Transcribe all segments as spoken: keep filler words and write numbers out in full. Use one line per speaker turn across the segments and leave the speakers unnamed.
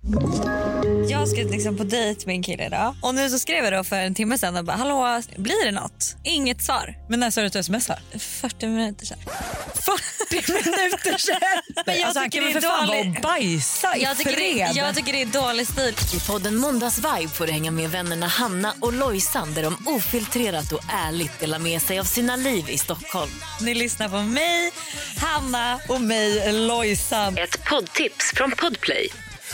Jag ska liksom på dejt med en kille idag. Och nu så skrev jag då för en timme sedan och bara, hallå, blir det något? Inget svar.
Men när sa du att du smsar?
fyrtio minuter sedan.
fyrtio minuter sedan?
Men jag
alltså, han
tycker
kan
det
väl
är
för fan
dålig...
vara och bajsa i
jag tycker,
fred.
det, jag tycker det är dålig stil.
I podden Måndagsvibe får du hänga med vännerna Hanna och Lojsan där de ofiltrerat och ärligt delar med sig av sina liv i Stockholm.
Ni lyssnar på mig, Hanna och mig, Lojsan.
Ett poddtips från Podplay.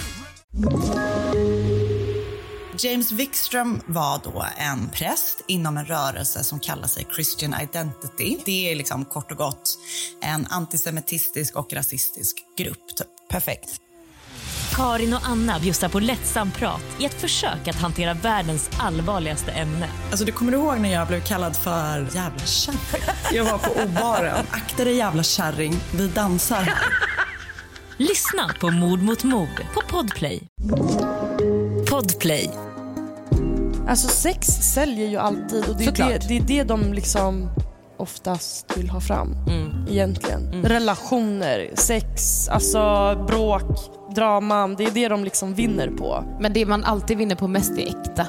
James Wikström var då en präst inom en rörelse som kallar sig Christian Identity. Det är liksom kort och gott en antisemitistisk och rasistisk grupp. Typ.
Perfekt.
Karin och Anna bjussar på lättsam prat i ett försök att hantera världens allvarligaste ämne.
Alltså, du kommer du ihåg när jag blev kallad för jävla kärring? Jag var på O-baren. Akta dig jävla kärring, vi dansar.
Lyssna på Mord mot mord på Podplay. Podplay.
Alltså sex säljer ju alltid och det är, det, det är det de liksom oftast vill ha fram mm. egentligen. Mm. Relationer, sex, alltså bråk, draman, det är det de liksom vinner på.
Men det man alltid vinner på mest är äkta.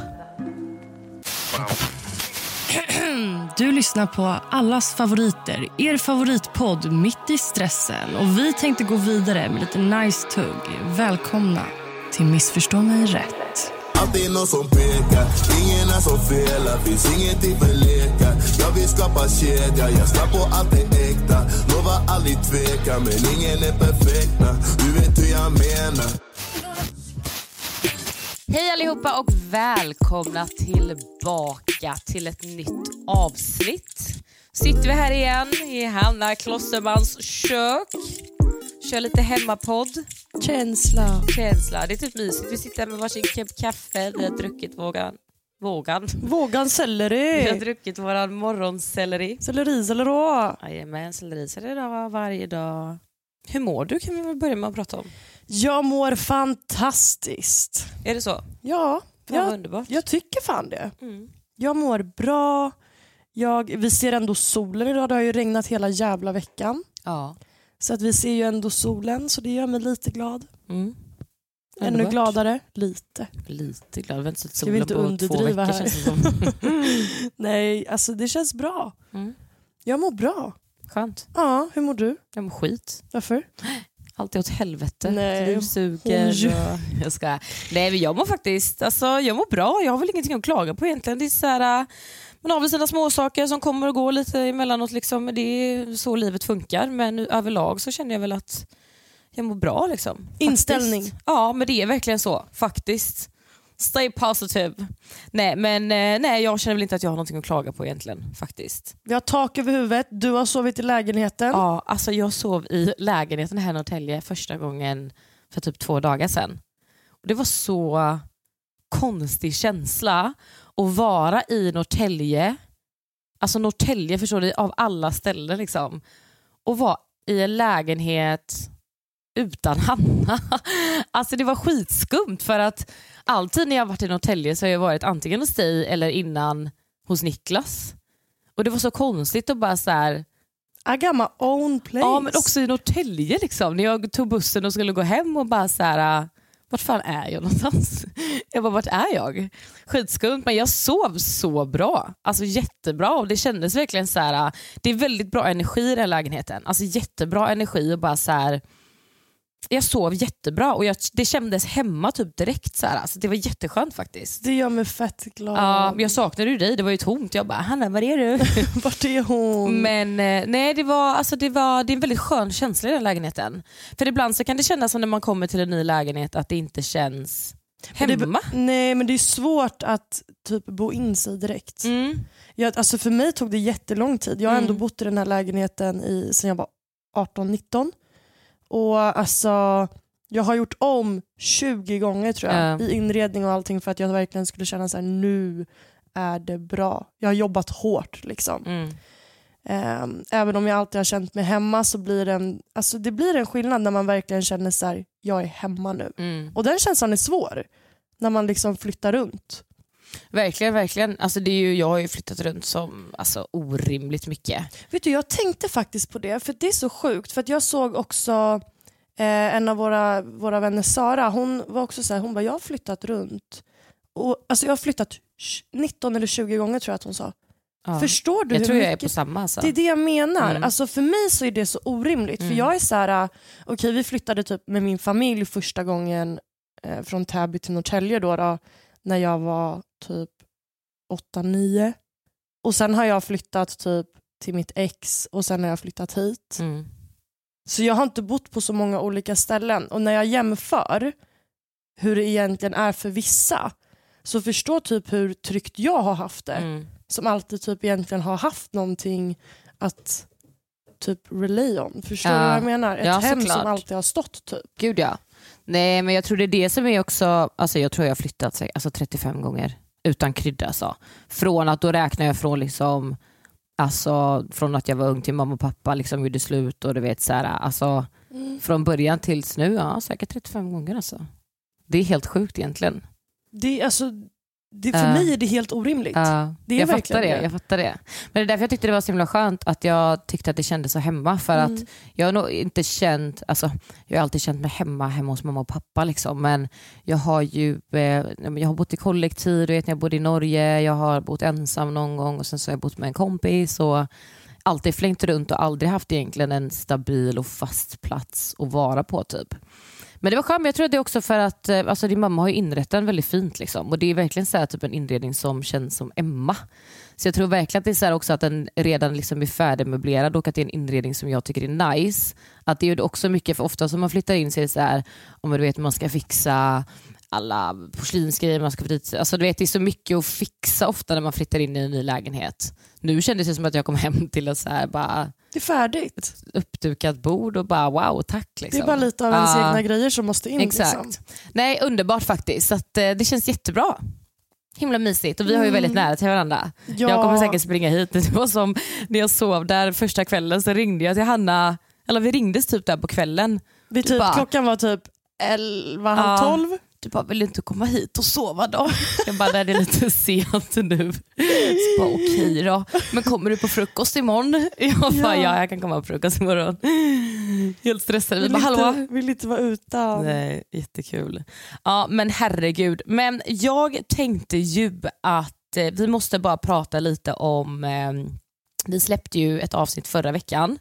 Du lyssnar på allas favoriter, er favoritpodd mitt i stressen. Och vi tänkte gå vidare med lite nice tugg. Välkomna till Missförstå mig rätt.
Alltid någon som pekar, ingen är som felar, finns ingenting för lekar. Jag vill skapa kedja, jag ska på allt är äkta. Lovar aldrig tveka, men ingen är perfekta. Du vet hur jag menar.
Hej allihopa och välkomna tillbaka till ett nytt avsnitt. Sitter vi här igen i Hanna Klossermans kök. Kör lite hemmapodd.
Känsla.
Känsla. Det är typ mysigt. Vi sitter med varsin kopp kaffe. Vi har druckit vågan. Vågan.
Vågan selleri.
Vi har druckit våran morgonselleri.
Selleri, selleri.
Jajamän, selleri, selleri varje dag. Hur mår du? Kan vi väl börja med att prata om.
Jag mår fantastiskt.
Är det så?
Ja,
jag,
jag, jag tycker fan det.
Mm.
Jag mår bra. Jag, vi ser ändå solen idag. Det har ju regnat hela jävla veckan.
Ja.
Så att vi ser ju ändå solen. Så det gör mig lite glad.
Mm.
Ännu gladare. Lite.
Lite glad. Vi har inte sett
solen
inte
på
två veckor
här.
känns det som.
Nej, alltså det känns bra.
Mm.
Jag mår bra.
Skönt.
Ja, hur mår du?
Jag mår skit.
Varför?
Allt är åt helvete.
Nej.
Du suger. Och... Jag ska. Nej, men jag mår faktiskt, alltså jag mår bra. Jag har väl ingenting att klaga på egentligen. Det är så här, man har väl sina små saker som kommer och går lite emellanåt liksom. Det är så livet funkar. Men överlag så känner jag väl att jag mår bra liksom. Faktiskt.
Inställning.
Ja, men det är verkligen så. Faktiskt. Stay positive. Nej, men nej, jag känner väl inte att jag har någonting att klaga på egentligen, faktiskt.
Vi har tak över huvudet. Du har sovit i lägenheten.
Ja, alltså jag sov i lägenheten här i Norrtälje första gången för typ två dagar sedan. Och det var så konstig känsla att vara i Norrtälje. Alltså Norrtälje, förstår du, av alla ställen liksom. Och vara i en lägenhet utan Hanna. Alltså det var skitskumt för att alltid när jag varit i Norrtälje så har jag varit antingen hos dig eller innan hos Niklas. Och det var så konstigt att bara så här.
I got my own place.
Ja, men också i Norrtälje liksom. När jag tog bussen och skulle gå hem och bara så här, vart fan är jag någonstans? Jag bara, vart är jag? Skitskumt, men jag sov så bra. Alltså jättebra, och det kändes verkligen så här. Det är väldigt bra energi i den här lägenheten. Alltså jättebra energi och bara så här. Jag sov jättebra och jag, det kändes hemma typ direkt så här. Alltså det var jätteskönt faktiskt.
Det gör mig fett glad.
Ja, jag saknade ju dig, det var ju tomt. Jag bara, Hanna, var är du?
Vart är hon?
Men nej, det var, alltså det var det är en väldigt skön känsla i den lägenheten. För ibland så kan det kännas som när man kommer till en ny lägenhet att det inte känns hemma.
Det, nej, men det är svårt att typ bo in sig direkt.
Mm.
Jag, alltså för mig tog det jättelång tid. Jag har
Mm.
ändå bott i den här lägenheten i, sen jag var arton nitton. Och alltså jag har gjort om tjugo gånger tror jag
Ja.
i inredning och allting för att jag verkligen skulle känna så här: nu är det bra. Jag har jobbat hårt liksom.
Mm.
Um, även om jag alltid har känt mig hemma så blir det en, alltså det blir en skillnad när man verkligen känner så här: jag är hemma nu.
Mm.
Och den känslan är svår när man liksom flyttar runt.
Verkligen, verkligen. Alltså det är ju, jag har ju flyttat runt som alltså, orimligt mycket.
Vet du, jag tänkte faktiskt på det, för det är så sjukt. För att jag såg också Eh, en av våra, våra vänner Sara, hon var också så här, hon bara, jag har flyttat runt. Och, alltså jag har flyttat nitton eller tjugo gånger tror jag att hon sa.
Ja.
Förstår du
jag
hur
tror
mycket?
jag är på samma. Alltså.
Det är det jag menar.
Mm.
Alltså för mig så är det så orimligt.
Mm.
För jag är så här, okej okay, vi flyttade typ med min familj första gången eh, från Täby till Norrtälje då, då när jag var typ åtta nio. Och sen har jag flyttat typ till mitt ex och sen har jag flyttat hit.
Mm.
Så jag har inte bott på så många olika ställen. Och när jag jämför hur det egentligen är för vissa så förstår typ hur tryggt jag har haft det.
Mm.
Som alltid typ egentligen har haft någonting att typ relay on. Förstår
ja.
du vad jag menar? Ett
ja,
hem
såklart.
som alltid har stått typ.
Gud ja. Nej men jag tror det är det som är också, alltså jag tror jag har flyttat alltså trettiofem gånger utan krydda så. Från att då räknar jag från liksom alltså från att jag var ung till mamma och pappa liksom gjorde slut och du vet så här, alltså mm. från början tills nu, ja säkert trettiofem gånger alltså. Det är helt sjukt egentligen.
Det är alltså det, för
uh,
mig är det helt orimligt.
Uh,
det är
jag
verkligen
fattar det,
det.
jag fattar det. Men det är därför jag tyckte det var så himla skönt att jag tyckte att det kändes så hemma. För mm. att jag har nog inte känt, alltså jag har alltid känt mig hemma hemma hos mamma och pappa liksom. Men jag har ju eh, jag har bott i kollektiv, du vet när jag bodde i Norge, jag har bott ensam någon gång och sen så har jag bott med en kompis och alltid flängt runt och aldrig haft egentligen en stabil och fast plats att vara på typ. Men det var skönt, men jag tror att det är också för att alltså, din mamma har ju inrett den väldigt fint liksom. Och det är verkligen så här, typ en inredning som känns som Emma. Så jag tror verkligen att det är så här också att den redan liksom är färdigmöblerad och att det är en inredning som jag tycker är nice. Att det är ju också mycket, för ofta som man flyttar in så är det så här, om du vet man ska fixa alla porslinsgrejer, man ska få dit, alltså du vet det är så mycket att fixa ofta när man flyttar in i en ny lägenhet. Nu kändes det som att jag kom hem till ett så här bara
det är färdigt.
Uppdukat bord och bara wow, tack liksom.
Det är bara lite av ens
uh,
egna grejer som måste in.
Exakt. Liksom. Nej, underbart faktiskt. Så att, eh, det känns jättebra. Himla mysigt. Och vi har ju väldigt nära till varandra.
Ja.
Jag kommer säkert springa hit. Det var som när jag sov där första kvällen så ringde jag till Hanna. Eller vi ringdes typ där på kvällen.
Vi typ, bara, klockan var typ elva, halv tolv.
Du bara, vill inte komma hit och sova då? Jag bara, det är lite sent nu. Så bara, okej då. Men kommer du på frukost imorgon? Jag bara, ja, ja jag kan komma på frukost imorgon. Helt stressad. Vi bara, hallå?
Vill inte vara utan.
Nej, jättekul. Ja, men herregud. Men jag tänkte ju att eh, vi måste bara prata lite om, eh, vi släppte ju ett avsnitt förra veckan.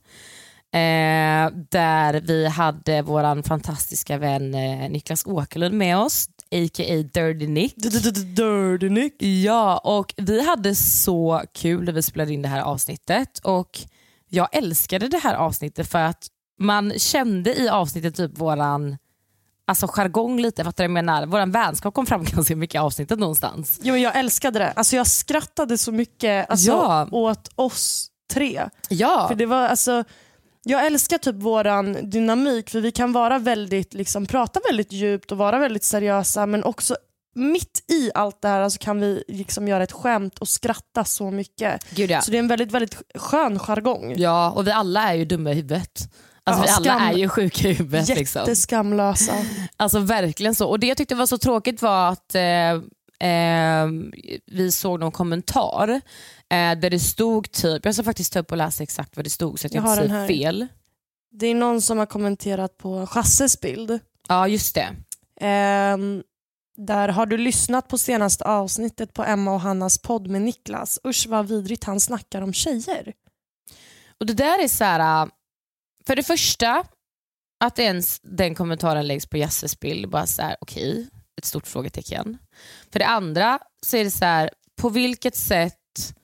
Eh, där vi hade våran fantastiska vän eh, Niklas Åkerlund med oss, a k a. Dirty Nick.
Dirty Nick.
Ja, och vi hade så kul när vi spelade in det här avsnittet och jag älskade det här avsnittet för att man kände i avsnittet typ våran alltså jargong lite, fattar du vad jag menar? Våran vänskap kom fram ganska mycket i avsnittet någonstans.
Jo, jag älskade det. Alltså jag skrattade så mycket alltså,
ja.
åt oss tre.
Ja.
För det var alltså jag älskar typ våran dynamik för vi kan vara väldigt liksom prata väldigt djupt och vara väldigt seriösa men också mitt i allt det här alltså, kan vi liksom göra ett skämt och skratta så mycket.
Gud, ja.
Så det är en väldigt väldigt skön jargong.
Ja, och vi alla är ju dumma i huvudet. Alltså
ja,
vi alla är ju sjuka i huvudet.
Jätteskamlösa.
Liksom. Alltså verkligen så. Och det jag tyckte var så tråkigt var att eh, eh, vi såg någon kommentar eh, där det stod typ, jag ska faktiskt ta upp och läsa exakt vad det stod så att jag, jag inte säger fel.
Det är någon som har kommenterat på Chasses bild.
Ja, just det.
Eh, där har du lyssnat på senaste avsnittet på Emma och Hannas podd med Niklas. Usch vad vidrigt han snackar om tjejer.
Och det där är så här, för det första att ens den kommentaren läggs på Jasses bild bara så här, okej, okay, ett stort frågetecken. För det andra så är det så här, på vilket sätt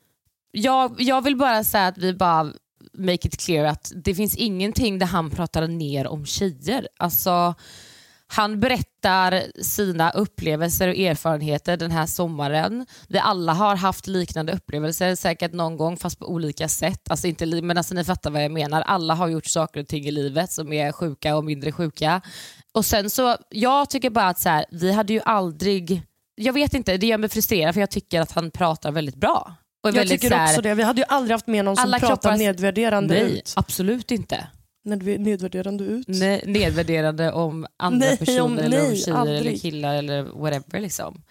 jag, jag vill bara säga att vi bara make it clear att det finns ingenting där han pratar ner om tjejer. Alltså han berättar sina upplevelser och erfarenheter den här sommaren. Vi alla har haft liknande upplevelser säkert någon gång fast på olika sätt. Alltså inte, men alltså ni fattar vad jag menar. Alla har gjort saker och ting i livet som är sjuka och mindre sjuka. Och sen så, jag tycker bara att så här, vi hade ju aldrig, jag vet inte, det gör mig frustrerad för jag tycker att han pratar väldigt bra. Och
jag
väldigt,
tycker
så här,
också det. Vi hade ju aldrig haft med någon som pratar kroppar, nedvärderande
nej,
ut.
Absolut inte.
Nedvärderande ut?
Nej, nedvärderande om andra
nej,
personer
om,
eller
nej,
om tjejer
aldrig.
eller killar eller whatever liksom.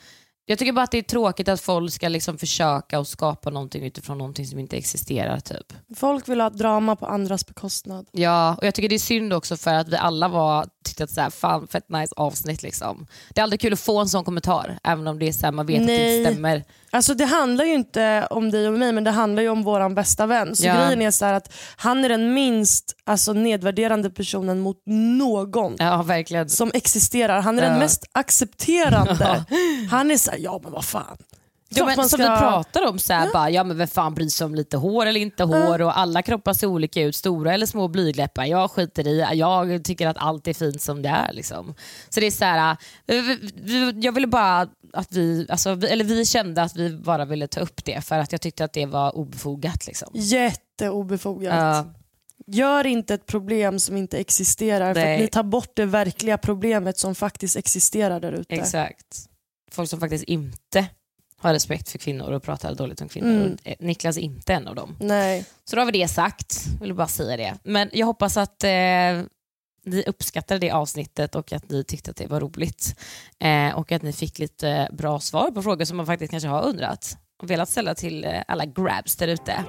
Jag tycker bara att det är tråkigt att folk ska liksom försöka och skapa någonting utifrån någonting som inte existerar typ.
Folk vill ha drama på andras bekostnad.
Ja, och jag tycker det är synd också för att vi alla var tyckte att så här, fan fett nice avsnitt liksom. Det är aldrig kul att få en sån kommentar även om det är så här, man vet Nej. att det inte stämmer.
Alltså det handlar ju inte om dig och mig, men det handlar ju om våran bästa vän. Så
ja.
grejen är så här att han är den minst alltså, nedvärderande personen mot någon
ja, verkligen.
som existerar. Han är ja. den mest accepterande. Ja. Han är så här, ja men vad fan.
Ja, men,
ska...
Som vi pratar om så här, ja. bara, ja men vem fan bryr sig om lite hår eller inte hår, ja. och alla kroppar ser olika ut, stora eller små blygläppar. Jag skiter i, jag tycker att allt är fint som det är liksom. Så det är så här, jag ville bara att vi, alltså, eller vi kände att vi bara ville ta upp det för att jag tyckte att det var obefogat liksom.
Jätteobefogat.
Ja.
Gör inte ett problem som inte existerar. Nej. För att ni tar bort det verkliga problemet som faktiskt existerar där ute.
Exakt. Folk som faktiskt inte har respekt för kvinnor och pratar dåligt om kvinnor. Mm. Niklas är inte en av dem.
Nej.
Så då har vi det sagt. Vill bara säga det. Men jag hoppas att eh, ni uppskattade det avsnittet och att ni tyckte att det var roligt. Eh, och att ni fick lite bra svar på frågor som man faktiskt kanske har undrat och velat ställa till eh, alla grabs där ute.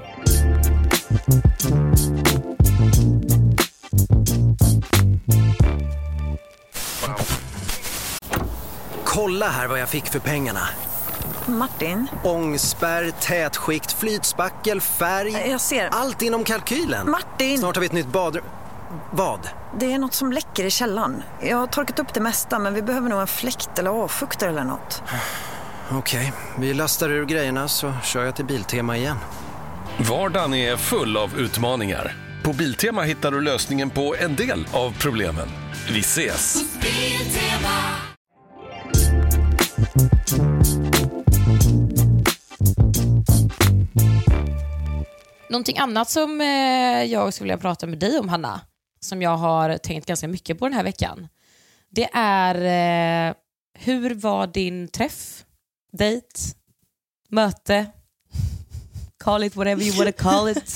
Kolla här vad jag fick för pengarna.
Martin?
Ångspärr, tätskikt, flytspackel, färg.
Jag ser.
Allt inom kalkylen.
Martin!
Snart har vi ett nytt badrum. Vad?
Det är något som läcker i källaren. Jag har torkat upp det mesta, men vi behöver nog en fläkt eller avfuktare eller något.
Okej, okay. Vi lastar ur grejerna så kör jag till Biltema igen.
Vardagen är full av utmaningar. På Biltema hittar du lösningen på en del av problemen. Vi ses!
Någonting annat som eh, jag skulle vilja prata med dig om, Hanna, som jag har tänkt ganska mycket på den här veckan, det är eh, hur var din träff, date, möte, call it whatever you want to call it.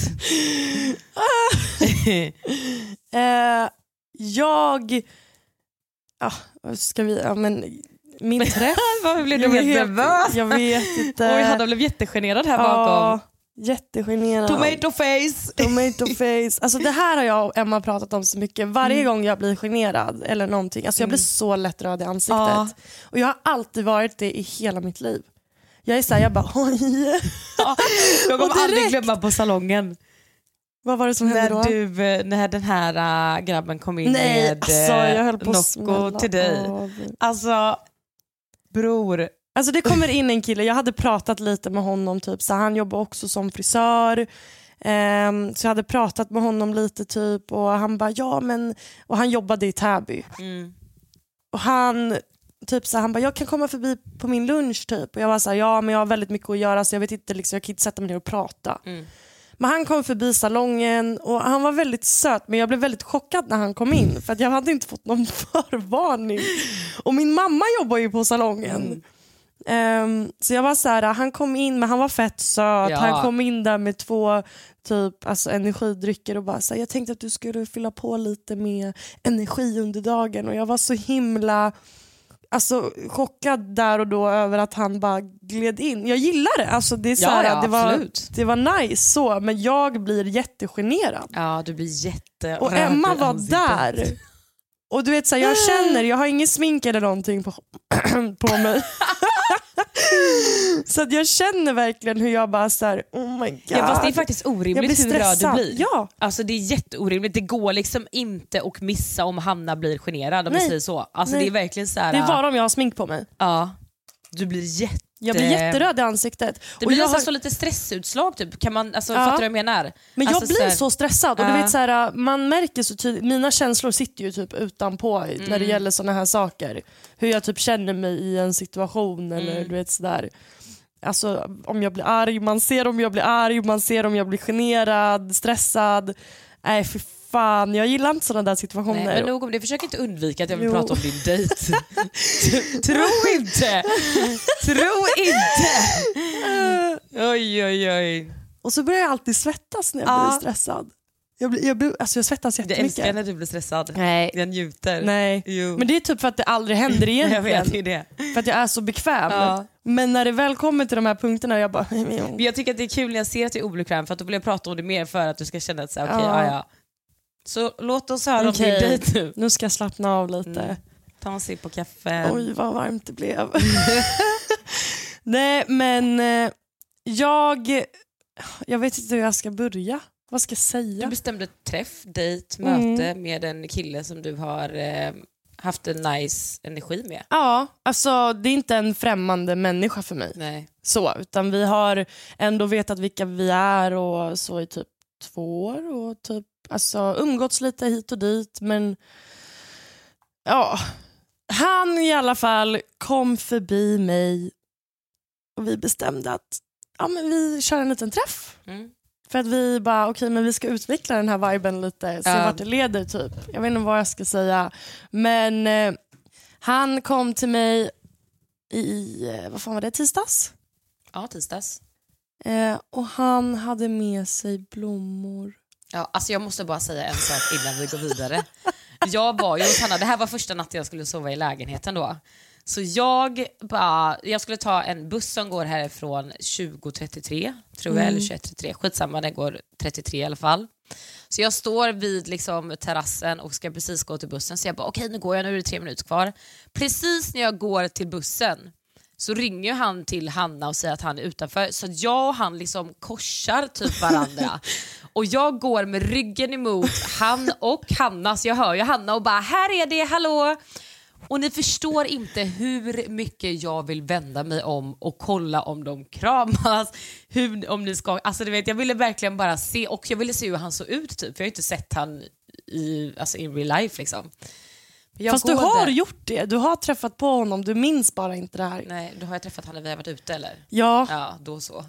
eh, jag ja, ska vi ja, men min träff.
Vad blev du helt nervös?
Jag vet inte.
Oj, Hanna blev jättegenerad här bakom.
Ja, jättegenerad.
Tomato face.
Tomato face. Alltså det här har jag och Emma pratat om så mycket. Varje mm. gång jag blir generad eller någonting, alltså jag blir mm. så lätt röd i ansiktet. Ja. Och jag har alltid varit det i hela mitt liv. Jag är så här, jag bara oj.
Ja, jag kommer aldrig glömma på salongen.
Vad var det som hände då?
När, du, när den här äh, grabben kom in
Nej,
med
alltså, jag höll på
Nocco till dig. Av. Alltså, bror.
Alltså det kommer in en kille, jag hade pratat lite med honom typ, så han jobbar också som frisör. Um, så jag hade pratat med honom lite typ och han bara ja men, och han jobbade i Täby. Mm. Och han typ så han bara jag kan komma förbi på min lunch typ, och jag var så här, ja men jag har väldigt mycket att göra så jag vet inte liksom, jag kan inte sätta mig ner och prata. Mm. Men han kom förbi salongen och han var väldigt söt, men jag blev väldigt chockad när han kom in för att jag hade inte fått någon förvarning. Och min mamma jobbar ju på salongen. Mm. Um, så jag var så här, han kom in men han var fett söt. Ja. Han kom in där med två typ alltså energidrycker och bara så här, jag tänkte att du skulle fylla på lite med energi under dagen, och jag var så himla alltså chockad där och då över att han bara gled in. Jag gillar det. Alltså det är så här,
ja, ja,
det var det var nice så, men jag blir jättegenerad.
Ja, du blir jätte.
Och Emma var där. Och du vet så här, jag känner, jag har ingen smink eller någonting på på mig. Så att jag känner verkligen hur jag bara så här, oh my god.
Ja, fast det är faktiskt orimligt hur röd du blir.
Ja.
Alltså det är jätteorimligt. Det går liksom inte att missa om Hanna blir generad, om vi säger så. Alltså det är verkligen så här.
Det är bara om jag har smink på mig.
Ja. Du blir jätte...
Jag blir jätteröd i ansiktet.
Det blir
och jag
har... så lite stressutslag typ. Kan man, alltså,
ja.
Fattar du vad jag menar?
Men jag
alltså,
blir
så, här...
så stressad. Och
ja.
du vet, så här, man märker så tydligt. Mina känslor sitter ju typ utanpå mm. när det gäller såna här saker. Hur jag typ känner mig i en situation. Mm. Eller du vet sådär. Alltså om jag blir arg. Man ser om jag blir arg. Man ser om jag blir generad. Stressad. Nej för fan, jag gillar inte sådana där situationer.
Nej, men nog om det, försök inte undvika att jag vill jo. prata om din dejt. Tro inte! Tro inte! Oj, oj, oj.
Och så börjar jag alltid svettas när jag ja. blir stressad. Jag, blir, jag, blir, alltså jag svettas jättemycket.
Jag älskar när du blir stressad.
Nej.
Jag njuter.
Nej.
Jo.
Men det är typ för att det aldrig händer egentligen.
Jag vet, det är det.
För att jag är så bekväm.
Ja.
Men när det väl kommer till de här punkterna, jag bara...
Men jag tycker att det är kul när jag ser att du är obekväm, för att då vill jag prata om det mer för att du ska känna att så, okay, ja. Ja, ja. Så låt oss höra
okay.
om din dejt nu.
Nu ska jag slappna av lite.
Mm. Ta en sipp på kaffe.
Oj, vad varmt det blev. Nej, men jag... Jag vet inte hur jag ska börja. Vad ska jag säga?
Du bestämde träff, dejt, möte mm. med en kille som du har eh, haft en nice energi med.
Ja, alltså det är inte en främmande människa för mig.
Nej.
Så, utan vi har ändå vetat vilka vi är och så i typ två år och typ alltså umgåtts lite hit och dit, men ja, han i alla fall kom förbi mig och vi bestämde att ja, men vi kör en liten träff. Mm. För att vi bara, okej, okay, men vi ska utveckla den här viben lite, se ja. vart det leder typ. Jag vet inte vad jag ska säga. Men eh, han kom till mig i, eh, vad fan var det, tisdags?
Ja, tisdags.
Eh, och han hade med sig blommor.
Ja, alltså jag måste bara säga en sak innan vi går vidare. Jag var ju hos Hanna, det här var första natten jag skulle sova i lägenheten då. Så jag bara, jag skulle ta en buss som går härifrån tjugo trettiotre, tror jag, mm. eller tjugoett trettiotre. Skitsamma, den går trettiotre i alla fall. Så jag står vid liksom terrassen och ska precis gå till bussen. Så jag bara, okej, nu går jag, nu är det tre minuter kvar. Precis när jag går till bussen så ringer han till Hanna och säger att han är utanför. Så jag och han liksom korsar typ varandra. Och jag går med ryggen emot han och Hanna. Så jag hör ju Hanna och bara, här är det, hallå. Och ni förstår inte hur mycket jag vill vända mig om och kolla om de kramas, hur, om ni ska, alltså du vet, jag ville verkligen bara se, och jag ville se hur han såg ut typ, för jag har inte sett han i, alltså in real life liksom.
Fast du har där. gjort det, du har träffat på honom, du minns bara inte det här.
Nej, då har jag träffat han när vi har varit ute, eller?
Ja.
Ja, då så.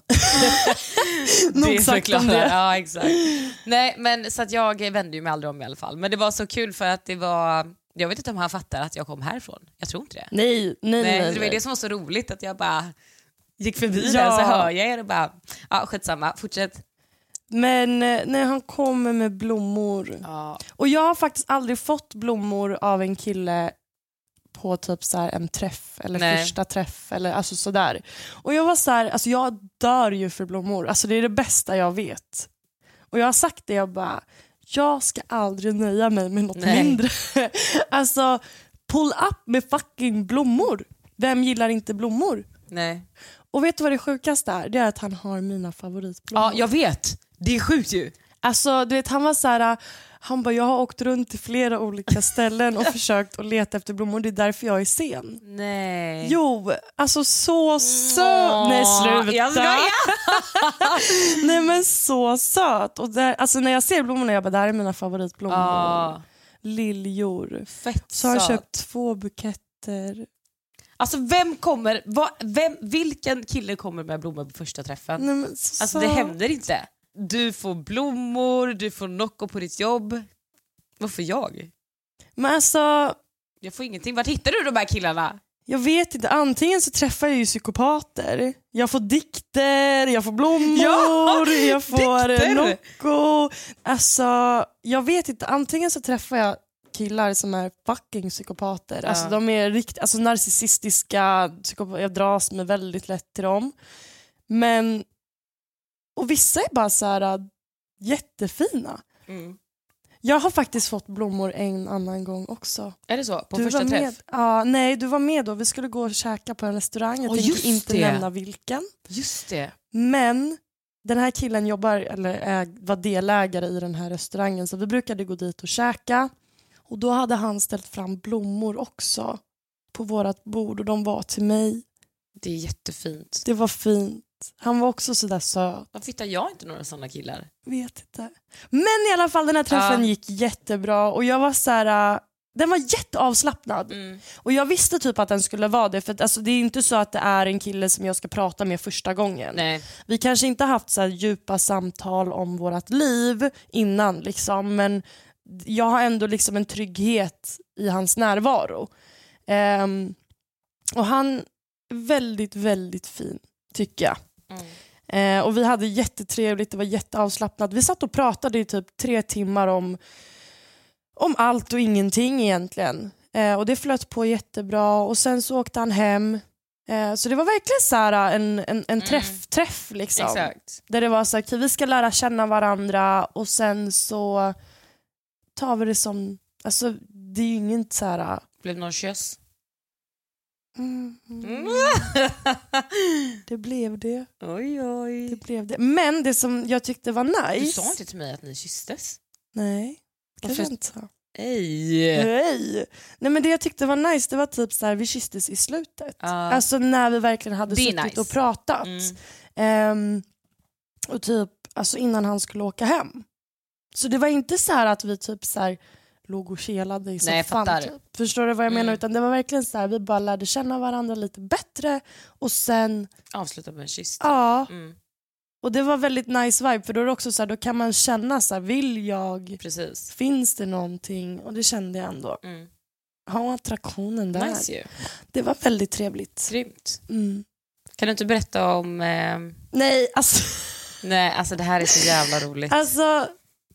Nog sagt om det.
Ja, exakt. Nej, men så att jag vände ju mig aldrig om i alla fall. Men det var så kul för att det var... Jag vet inte om han fattar att jag kom härifrån. Jag tror inte det.
Nej, nej, nej. nej
det var det som var så roligt, att jag bara gick förbi ja. där, så hör jag er och bara, ja, skitsamma, fortsätt.
Men när han kommer med blommor.
Ja.
Och jag har faktiskt aldrig fått blommor av en kille på typ så här en träff eller nej. första träff eller alltså sådär. Och jag var så här, alltså jag dör ju för blommor. Alltså det är det bästa jag vet. Och jag har sagt det, jag bara, jag ska aldrig nöja mig med något Nej. mindre. Alltså, pull up med fucking blommor. Vem gillar inte blommor?
Nej.
Och vet du vad det sjukaste är? Det är att han har mina favoritblommor.
Ja, jag vet. Det är sjukt ju.
Alltså, du vet, han var så här... Han bara, jag har åkt runt till flera olika ställen och försökt att leta efter blommor. Det är därför jag är sen.
Nej.
Jo, alltså så söt. Mm. Nej, sluta.
Jag skojar.
Nej, men så söt. Och där, alltså när jag ser blommorna, jag bara, det här är mina favoritblommor. Ah. Liljor.
Fett
så har jag
söt.
köpt två buketter.
Alltså vem kommer, vad, vem, vilken kille kommer med blommor på första träffen?
Nej, men så
alltså det händer inte. Du får blommor, du får Nocco på ditt jobb. Varför jag?
Men alltså...
Jag får ingenting. Vart hittar du de här killarna?
Jag vet inte. Antingen så träffar jag ju psykopater. Jag får dikter, jag får blommor, ja, jag får dikter. Nocco. Alltså, jag vet inte. Antingen så träffar jag killar som är fucking psykopater. Ja. Alltså de är riktigt, alltså narcissistiska psykopater. Jag dras med väldigt lätt till dem. Men... Och vissa är bara så här jättefina. Mm. Jag har faktiskt fått blommor en annan gång också.
Är det så? På
du
första
var
träff?
Med, ja, nej, du var med då. Vi skulle gå och käka på en restaurang. Jag
oh,
tänkte inte det. nämna vilken.
Just det.
Men den här killen jobbar, eller är, var delägare i den här restaurangen. Så vi brukade gå dit och käka. Och då hade han ställt fram blommor också på vårat bord. Och de var till mig.
Det är jättefint.
Det var fint. Han var också sådär söt.
Varför hittar jag inte några sådana killar?
Vet inte. Men i alla fall, den här träffen uh. gick jättebra. Och jag var så här, uh, den var jätteavslappnad. Mm. Och jag visste typ att den skulle vara det. För att, alltså, det är inte så att det är en kille som jag ska prata med första gången.
Nej. Vi
kanske inte haft så här djupa samtal om vårat liv innan. Liksom, men jag har ändå liksom en trygghet i hans närvaro. Um, och han är väldigt, väldigt fin, tycker jag. Eh, och vi hade jättetrevligt, det var jätteavslappnat. Vi satt och pratade i typ tre timmar om, om allt och ingenting egentligen. Eh, och det flöt på jättebra. Och sen så åkte han hem. Eh, så det var verkligen så här en, en, en träff, mm. träff liksom.
Exakt.
Där det var så här, okay, vi ska lära känna varandra. Och sen så tar vi det som... Alltså det är ju inget så här...
Blev det någon kyss?
Mm. Mm. Det blev det.
Oj, oj.
Det blev det. Men det som jag tyckte var nice...
Du sa inte till mig att ni kysstes.
Nej,
kanske
inte så.
Ej.
Nej. Nej, men det jag tyckte var nice, det var typ så här, vi kysstes i slutet. Uh, alltså när vi verkligen hade suttit nice. och pratat. Mm. Um, och typ alltså innan han skulle åka hem. Så det var inte så här att vi typ så här låg och kelade i soffan. Typ. Förstår du vad jag mm. menar? Utan det var verkligen så här, vi bara lärde känna varandra lite bättre och sen
avsluta med en kyss.
Ja. Mm. Och det var väldigt nice vibe, för då är det också så här, då kan man känna så här, vill jag?
Precis.
Finns det någonting? Och det kände jag ändå. Mm. Ha attraktionen där.
Nice ju.
Det var väldigt trevligt.
Grymt.
Mm.
Kan du inte berätta om eh...
Nej, alltså
Nej, alltså det här är så jävla roligt.
Alltså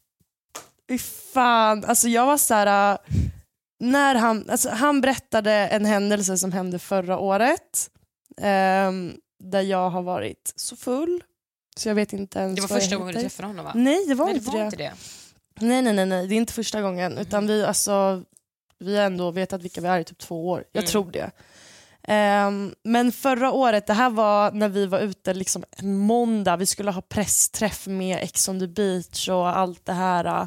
fan, alltså jag var så här, när han, alltså han berättade en händelse som hände förra året eh, där jag har varit så full så jag vet inte ens.
Det var
vad
första gången du träffade honom, va?
Nej, det var,
nej,
inte,
det var
det.
inte det.
Nej, nej, nej, nej, det är inte första gången mm. utan vi alltså vi har ändå vetat vilka vi är i typ två år. Jag mm. tror det. Um, men förra året, det här var när vi var ute liksom en måndag, vi skulle ha pressträff med Ex on the Beach och allt det här.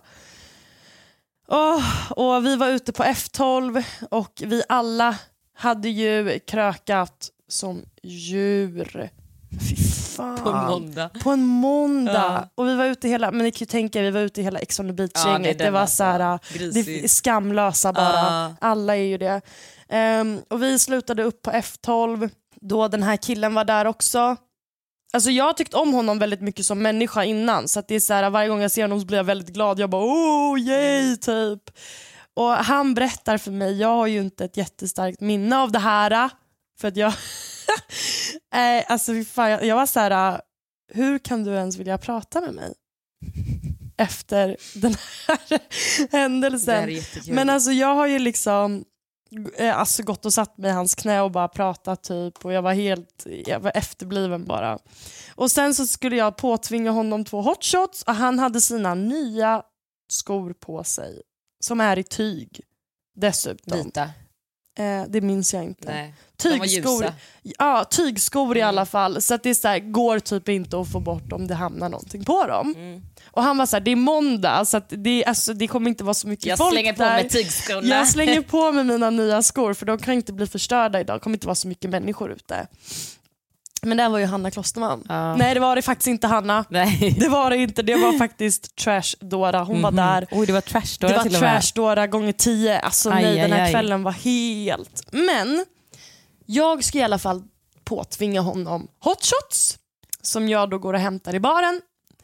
Oh, och vi var ute på F tolv och vi alla hade ju krökat som djur. Fy fan.
På en måndag.
På en måndag. Ja. Och vi var ute hela, men ni kan ju tänka, vi var ute hela Ex on the Beach-gänget. Ja, det, det var så här, det skamlösa bara. Uh. Alla är ju det. Um, och vi slutade upp på F tolv då den här killen var där också. Alltså jag har tyckt om honom väldigt mycket som människa innan, så att det är så här, varje gång jag ser honom så blir jag väldigt glad. Jag bara oh yay typ. Och han berättar för mig, jag har ju inte ett jättestarkt minne av det här för att jag äh, alltså fan, jag, jag var så här, hur kan du ens vilja prata med mig efter den här händelsen? Men alltså jag har ju liksom alltså gått och satt mig i hans knä och bara pratat typ, och jag var helt jag var efterbliven bara. Och sen så skulle jag påtvinga honom två hotshots och han hade sina nya skor på sig som är i tyg dessutom.
Vita.
Eh, det minns jag inte.
Nej.
Tygskor. Ja, tygskor mm. i alla fall, så att det så här, går typ inte att få bort om det hamnar någonting på dem. Mm. Och han var så här, det är måndag så att det, alltså, det kommer inte vara så mycket
jag
folk
slänger på
där.
Med tygskorna.
Jag slänger på med mina nya skor för de kan inte bli förstörda idag. Det kommer inte vara så mycket människor ute. Men det var ju Hanna Klosterman. Uh. Nej, det var det faktiskt inte Hanna.
Nej. Det
var det inte. Det var faktiskt Trash Dora. Hon mm-hmm. var där.
Oj, det var Trash Dora.
Det var
till
Trash Dora gånger tio. Alltså aj, nej, aj, den här aj. kvällen var helt... Men jag ska i alla fall påtvinga honom hotshots som jag då går och hämtar i baren.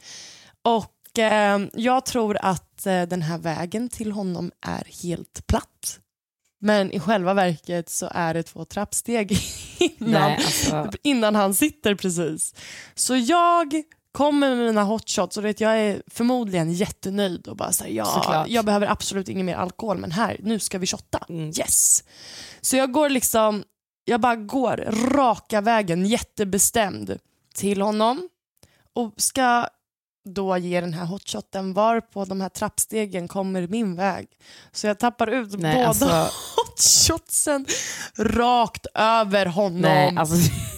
Och eh, jag tror att eh, den här vägen till honom är helt platt. Men i själva verket så är det två trappsteg innan, Nej, alltså. innan han sitter precis. Så jag kommer med mina hotshots och vet, jag är förmodligen jättenöjd och bara säger ja, jag behöver absolut ingen mer alkohol, men här, nu ska vi shotta. Mm. Yes. Så jag går liksom, jag bara går raka vägen jättebestämd till honom och ska då ge den här hotshoten, var på de här trappstegen kommer min väg. Så jag tappar ut Nej, båda alltså... hotshotsen rakt över honom.
Nej, alltså...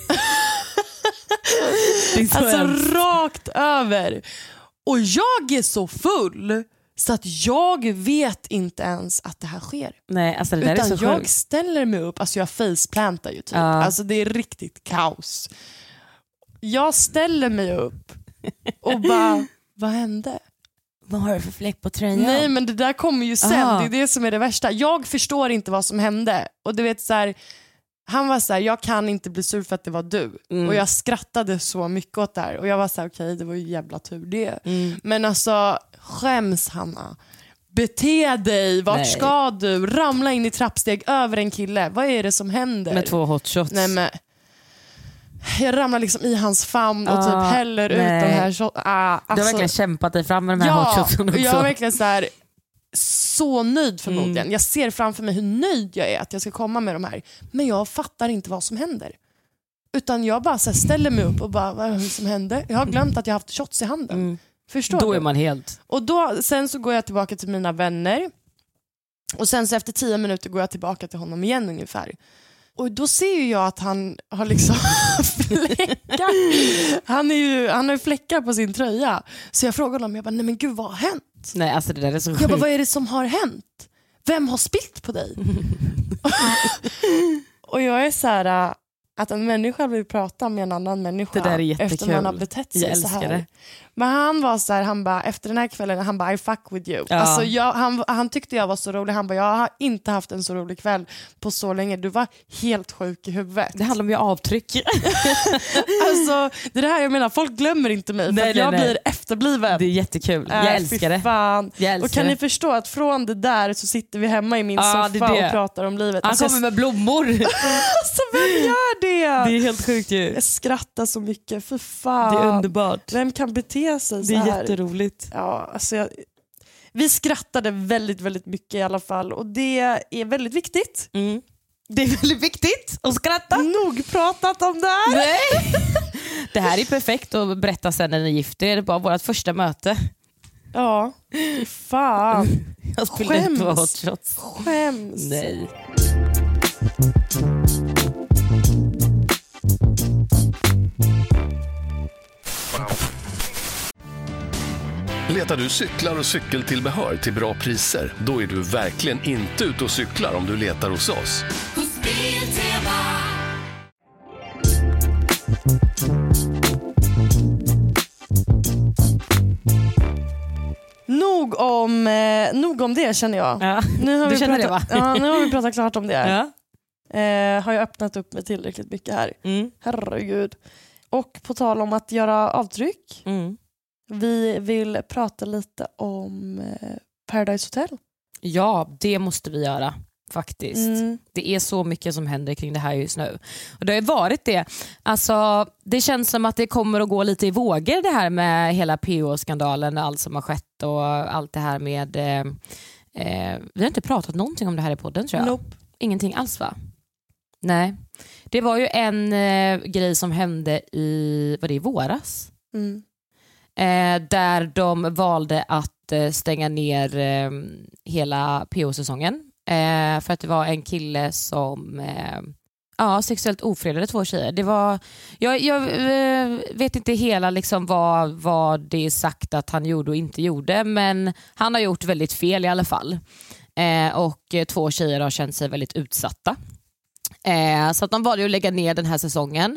alltså rakt över. Och jag är så full så att jag vet inte ens att det här sker.
Nej, alltså det där
Utan
är så
jag
sjukt.
ställer mig upp, alltså jag faceplantar ju typ. Uh. Alltså det är riktigt kaos. Jag ställer mig upp och bara, vad hände?
Vad har du för fläck på tröjan?
Nej, men det där kommer ju sen.
Aha.
Det är det som är det värsta. Jag förstår inte vad som hände. Och du vet så här, han var så här, jag kan inte bli sur för att det var du. Mm. Och jag skrattade så mycket åt det här. Och jag var så här, okej, okay, det var ju jävla tur det. Mm. Men alltså, skäms Hanna. Bete dig, vart Nej. ska du? Ramla in i trappsteg över en kille. Vad är det som händer?
Med två hotshots.
Nej, men... Jag ramlar liksom i hans famn och typ
ah,
häller
nej.
ut de här shot, ah, alltså,
Du har verkligen kämpat dig fram med de här
ja,
hotshotsen också.
Jag är verkligen så här, så nöjd förmodligen.
Mm.
Jag ser framför mig hur nöjd jag är att jag ska komma med de här. Men jag fattar inte vad som händer. Utan jag bara så här, ställer mig upp och bara, vad är det som händer? Jag har glömt att jag har haft shots i handen.
Mm.
Förstår
Då
du?
är man helt...
Och då, sen så går jag tillbaka till mina vänner. Och sen så efter tio minuter går jag tillbaka till honom igen ungefär. Och då ser ju jag att han har liksom fläckar. Han, är ju, han har ju fläckar på sin tröja. Så jag frågar honom, jag bara, nej men gud, vad har hänt?
Nej, alltså det där är så sjukt.
Jag bara, vad är det som har hänt? Vem har spilt på dig? Och jag är så här, att en människa vill prata med en annan människa
det där är jättekul.
efter man har betett sig
jag
så här.
Det.
Men han var så här, han bara, efter den här kvällen, han bara, I fuck with you.
Ja.
Alltså jag, han, han tyckte jag var så rolig. Han bara, jag har inte haft en så rolig kväll på så länge. Du var helt sjuk i huvudet.
Det handlar om ju avtryck.
Alltså, det är det här jag menar, folk glömmer inte mig.
Nej,
för att
nej,
jag
nej.
blir efterbliven.
Det är jättekul. Jag
Äh,
älskar det.
Fan.
Jag älskar
och kan
det.
ni förstå att från det där så sitter vi hemma i min
Ja,
soffa
det är det.
och pratar om livet.
Han
Alltså,
kommer med blommor.
alltså vem gör det?
Det är helt sjukt ju.
Jag skrattar så mycket, för fan.
Det är underbart.
Vem kan bete sig så
Det är
här?
jätteroligt.
Ja, alltså jag, vi skrattade väldigt, väldigt mycket i alla fall. Och det är väldigt viktigt.
Mm. Det är väldigt viktigt att skratta.
Nog pratat om det här.
Nej. Det här är perfekt att berätta sen när ni gifter er. Det är bara vårt första möte.
Ja, fan.
Jag spillde
Skäms.
två hot shots.
Skäms.
Nej.
Letar du cyklar och cykeltillbehör till bra priser? Då är du verkligen inte ute och cyklar om du letar hos oss.
Nog om, eh, nog om det känner jag.
Ja.
Nu har
Du
vi
känner
pratat,
det, va?
ja, nu har vi pratat klart om det.
Ja.
Eh, har jag öppnat upp mig tillräckligt mycket här.
Mm.
Herregud. Och på tal om att göra avtryck.
Mm.
Vi vill prata lite om eh, Paradise Hotel.
Ja, det måste vi göra faktiskt.
Mm.
Det är så mycket som händer kring det här just nu. Och det har ju varit det. Alltså, det känns som att det kommer att gå lite i vågor det här med hela P O-skandalen och allt som har skett och allt det här med... Eh, eh, vi har inte pratat någonting om det här i podden, tror jag.
Nope.
Ingenting alls, va? Nej. Det var ju en eh, grej som hände i, var det i våras?
Mm.
Eh, där de valde att eh, stänga ner eh, hela P O-säsongen. Eh, för att det var en kille som eh, ja, sexuellt ofredade två tjejer. Det var, jag jag eh, vet inte hela liksom vad, vad det är sagt att han gjorde och inte gjorde, men han har gjort väldigt fel i alla fall. Eh, och eh, två tjejer har känt sig väldigt utsatta. Eh, så att de valde att lägga ner den här säsongen.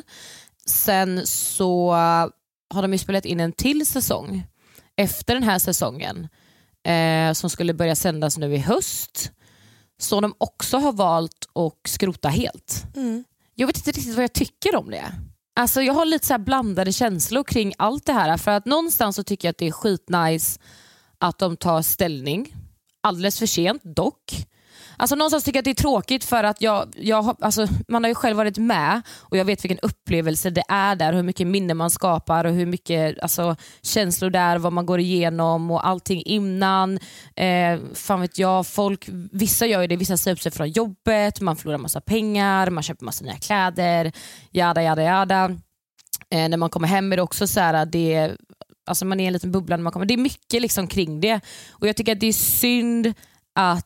Sen så har de ju spelat in en till säsong efter den här säsongen eh, som skulle börja sändas nu i höst, så de också har valt att skrota helt.
Mm.
Jag vet inte riktigt vad jag tycker om det. Alltså jag har lite så här blandade känslor kring allt det här, för att någonstans så tycker jag att det är skitnice att de tar ställning. Alldeles för sent dock. Alltså någonstans tycker jag att det är tråkigt för att jag, jag har, alltså, man har ju själv varit med och jag vet vilken upplevelse det är där, hur mycket minne man skapar och hur mycket alltså, känslor där, vad man går igenom och allting innan. Eh, fan vet jag, folk, vissa gör ju det, vissa säger upp sig från jobbet, man förlorar massa pengar, man köper massa nya kläder, jada jada jada. Eh, när man kommer hem är det också så här, det, alltså man är en liten bubbla när man kommer, det är mycket liksom kring det, och jag tycker att det är synd att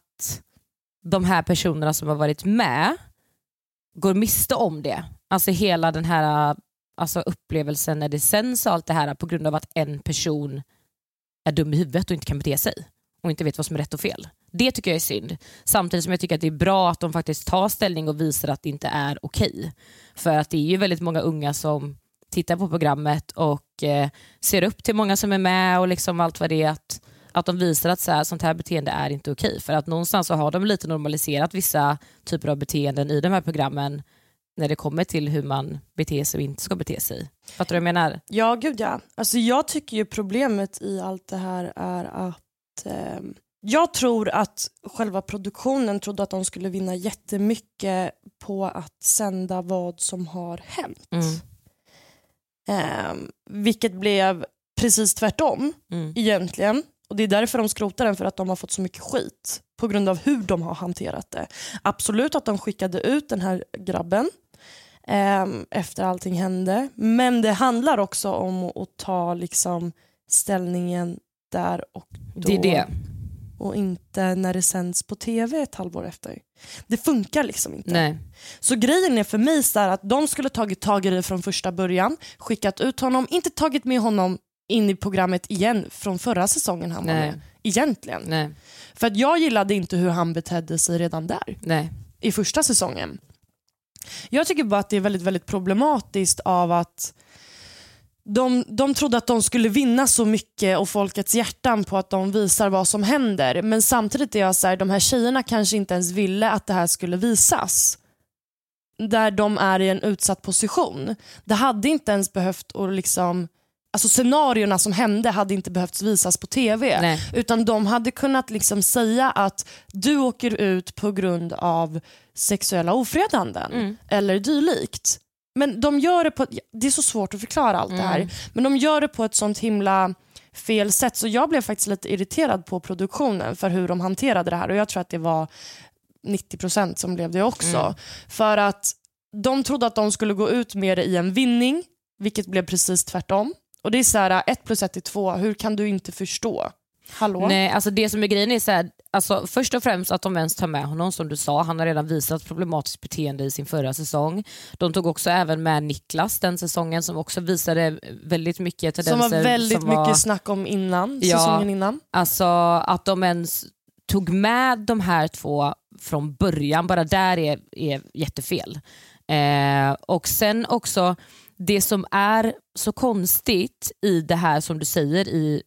de här personerna som har varit med går miste om det. Alltså hela den här alltså upplevelsen när det sänds och allt det här på grund av att en person är dum i huvudet och inte kan bete sig och inte vet vad som är rätt och fel. Det tycker jag är synd. Samtidigt som jag tycker att det är bra att de faktiskt tar ställning och visar att det inte är okej. För att det är ju väldigt många unga som tittar på programmet och eh, ser upp till många som är med och liksom allt vad det är, att att de visar att så här, sånt här beteende är inte okej. För att någonstans så har de lite normaliserat vissa typer av beteenden i de här programmen när det kommer till hur man beter sig och inte ska bete sig. Fattar du vad jag menar?
Ja, gud ja. Alltså jag tycker ju problemet i allt det här är att eh, jag tror att själva produktionen trodde att de skulle vinna jättemycket på att sända vad som har hänt.
Mm.
Eh, vilket blev precis tvärtom
Mm.
egentligen. Och det är därför de skrotar den, för att de har fått så mycket skit på grund av hur de har hanterat det. Absolut att de skickade ut den här grabben eh, efter allting hände. Men det handlar också om att, att ta liksom ställningen där och då.
Det är det.
Och inte när det sänds på tv ett halvår efter. Det funkar liksom inte.
Nej.
Så grejen är för mig så här att de skulle tagit tag i det från första början, skickat ut honom, inte tagit med honom in i programmet igen från förra säsongen han var
Nej.
med. Egentligen.
Nej.
För att jag gillade inte hur han betedde sig redan där.
Nej.
I första säsongen. Jag tycker bara att det är väldigt, väldigt problematiskt av att de, de trodde att de skulle vinna så mycket och folkets hjärtan på att de visar vad som händer. Men samtidigt är jag så här, de här tjejerna kanske inte ens ville att det här skulle visas. Där de är i en utsatt position. Det hade inte ens behövt att liksom... Alltså scenarierna som hände hade inte behövt visas på tv.
Nej.
Utan de hade kunnat liksom säga att du åker ut på grund av sexuella ofredanden.
Mm.
Eller dylikt. Men de gör det på... Det är så svårt att förklara allt
Mm.
det här. Men de gör det på ett sånt himla fel sätt. Så jag blev faktiskt lite irriterad på produktionen för hur de hanterade det här. Och jag tror att det var nittio procent som blev det också.
Mm.
För att de trodde att de skulle gå ut med det i en vinning. Vilket blev precis tvärtom. Och det är så här, ett plus ett är två. Hur kan du inte förstå? Hallå?
Nej, alltså det som är grejen är så här, alltså först och främst att de ens tar med honom, som du sa. Han har redan visat problematiskt beteende i sin förra säsong. De tog också även med Niklas den säsongen som också visade väldigt mycket tendenser.
Som var väldigt
som
mycket
var,
snack om innan,
ja,
säsongen innan.
Alltså att de ens tog med de här två från början, bara där är, är jättefel. Eh, och sen också det som är så konstigt i det här som du säger i,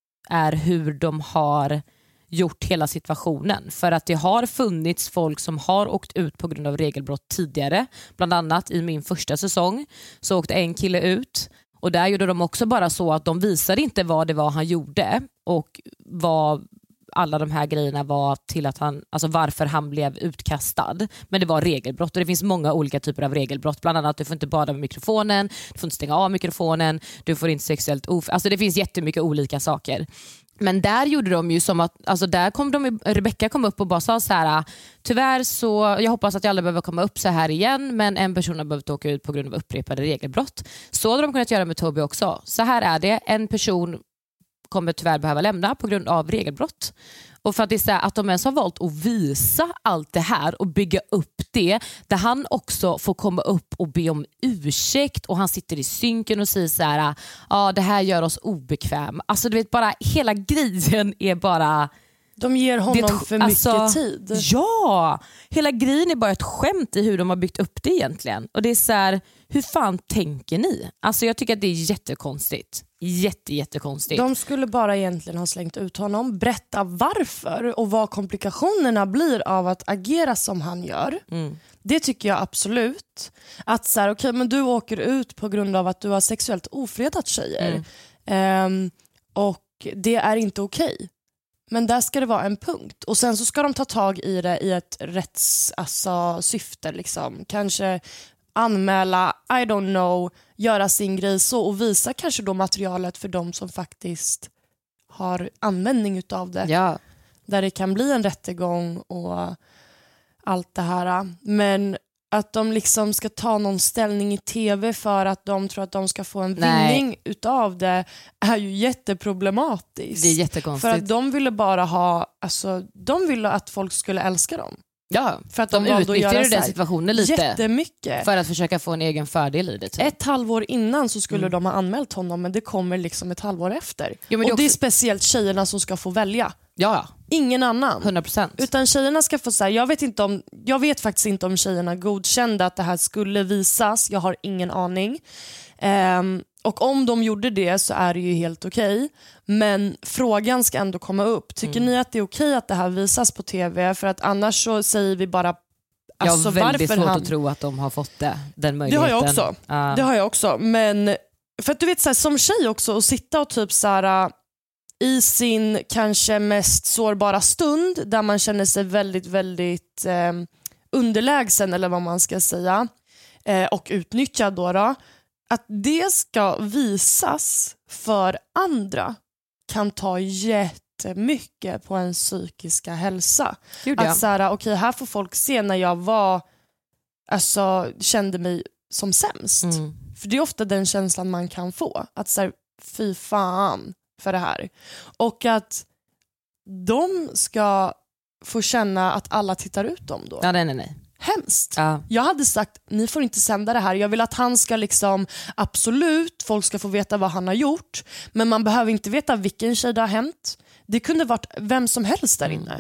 är hur de har gjort hela situationen. För att det har funnits folk som har åkt ut på grund av regelbrott tidigare. Bland annat i min första säsong så åkte en kille ut. Och där gjorde de också bara så att de visade inte vad det var han gjorde och vad alla de här grejerna var till att han, alltså varför han blev utkastad. Men det var regelbrott och det finns många olika typer av regelbrott. Bland annat du får inte bada med mikrofonen, du får inte stänga av mikrofonen, du får inte sexuellt of... Alltså det finns jättemycket olika saker. Men där gjorde de ju som att, alltså där kom de, Rebecca kom upp och bara sa så här: tyvärr så, jag hoppas att jag aldrig behöver komma upp så här igen, men en person har behövt åka ut på grund av upprepade regelbrott. Så hade de kunnat göra med Toby också. Så här är det, en person kommer tyvärr behöva lämna på grund av regelbrott. Och för att det är så här, att de ens har valt att visa allt det här och bygga upp det, där han också får komma upp och be om ursäkt och han sitter i synken och säger så här: ja, det här gör oss obekväm. Alltså du vet, bara hela grejen är bara...
De ger honom
det,
för mycket
alltså,
tid.
Ja, hela grejen är bara ett skämt i hur de har byggt upp det egentligen. Och det är så här, hur fan tänker ni? Alltså jag tycker att det är jättekonstigt. Jätte, jättekonstigt.
De skulle bara egentligen ha slängt ut honom, berätta varför och vad komplikationerna blir av att agera som han gör.
Mm.
Det tycker jag absolut. Att så här, okay, men du åker ut på grund av att du har sexuellt ofredat tjejer. Mm. Um, och det är inte okej. Okay. Men där ska det vara en punkt. Och sen så ska de ta tag i det i ett rätts, alltså, syfte. Liksom. Kanske anmäla, I don't know, göra sin grej så och visa kanske då materialet för de som faktiskt har användning utav det.
Ja. Där
det kan bli en rättegång och allt det här. Men att de liksom ska ta någon ställning i tv för att de tror att de ska få en vinning Nej. utav det är ju jätteproblematiskt.
Det är jättekonstigt.
För att de ville bara ha, alltså, de ville att folk skulle älska dem.
Ja,
för att
de,
de
utnyttjade den situationen lite.
Jättemycket.
För att försöka få en egen fördel i det. Typ.
Ett halvår innan så skulle
mm.
de ha anmält honom, men det kommer liksom ett halvår efter.
Jo,
och det är,
också...
det är speciellt tjejerna som ska få välja.
Ja.
Ingen annan.
hundra procent.
Utan tjejerna ska få säga, jag vet inte om, jag vet faktiskt inte om tjejerna godkände att det här skulle visas. Jag har ingen aning. Um, och om de gjorde det så är det ju helt okej. Okay. Men frågan ska ändå komma upp. Tycker mm. ni att det är okej okay att det här visas på tv? För att annars så säger vi bara... Alltså,
jag har väldigt svårt
han...
att tro att de har fått det, den möjligheten.
Det har jag också. Uh. Det har jag också. Men för att du vet så här, som tjej också, att sitta och typ så här, i sin kanske mest sårbara stund där man känner sig väldigt, väldigt eh, underlägsen eller vad man ska säga eh, och utnyttjad då, då att det ska visas för andra kan ta jättemycket på en psykiska hälsa.
Gud, ja.
Att så här, okej, här får folk se när jag var, alltså kände mig som sämst.
Mm.
För det är ofta den känslan man kan få. Att så här, fy fan för det här. Och att de ska få känna att alla tittar ut dem då.
Ja, nej, nej, nej.
Hemskt.
Ja.
Jag hade sagt, ni får inte sända det här. Jag vill att han ska liksom, absolut, folk ska få veta vad han har gjort. Men man behöver inte veta vilken tjej det har hänt. Det kunde varit vem som helst där inne.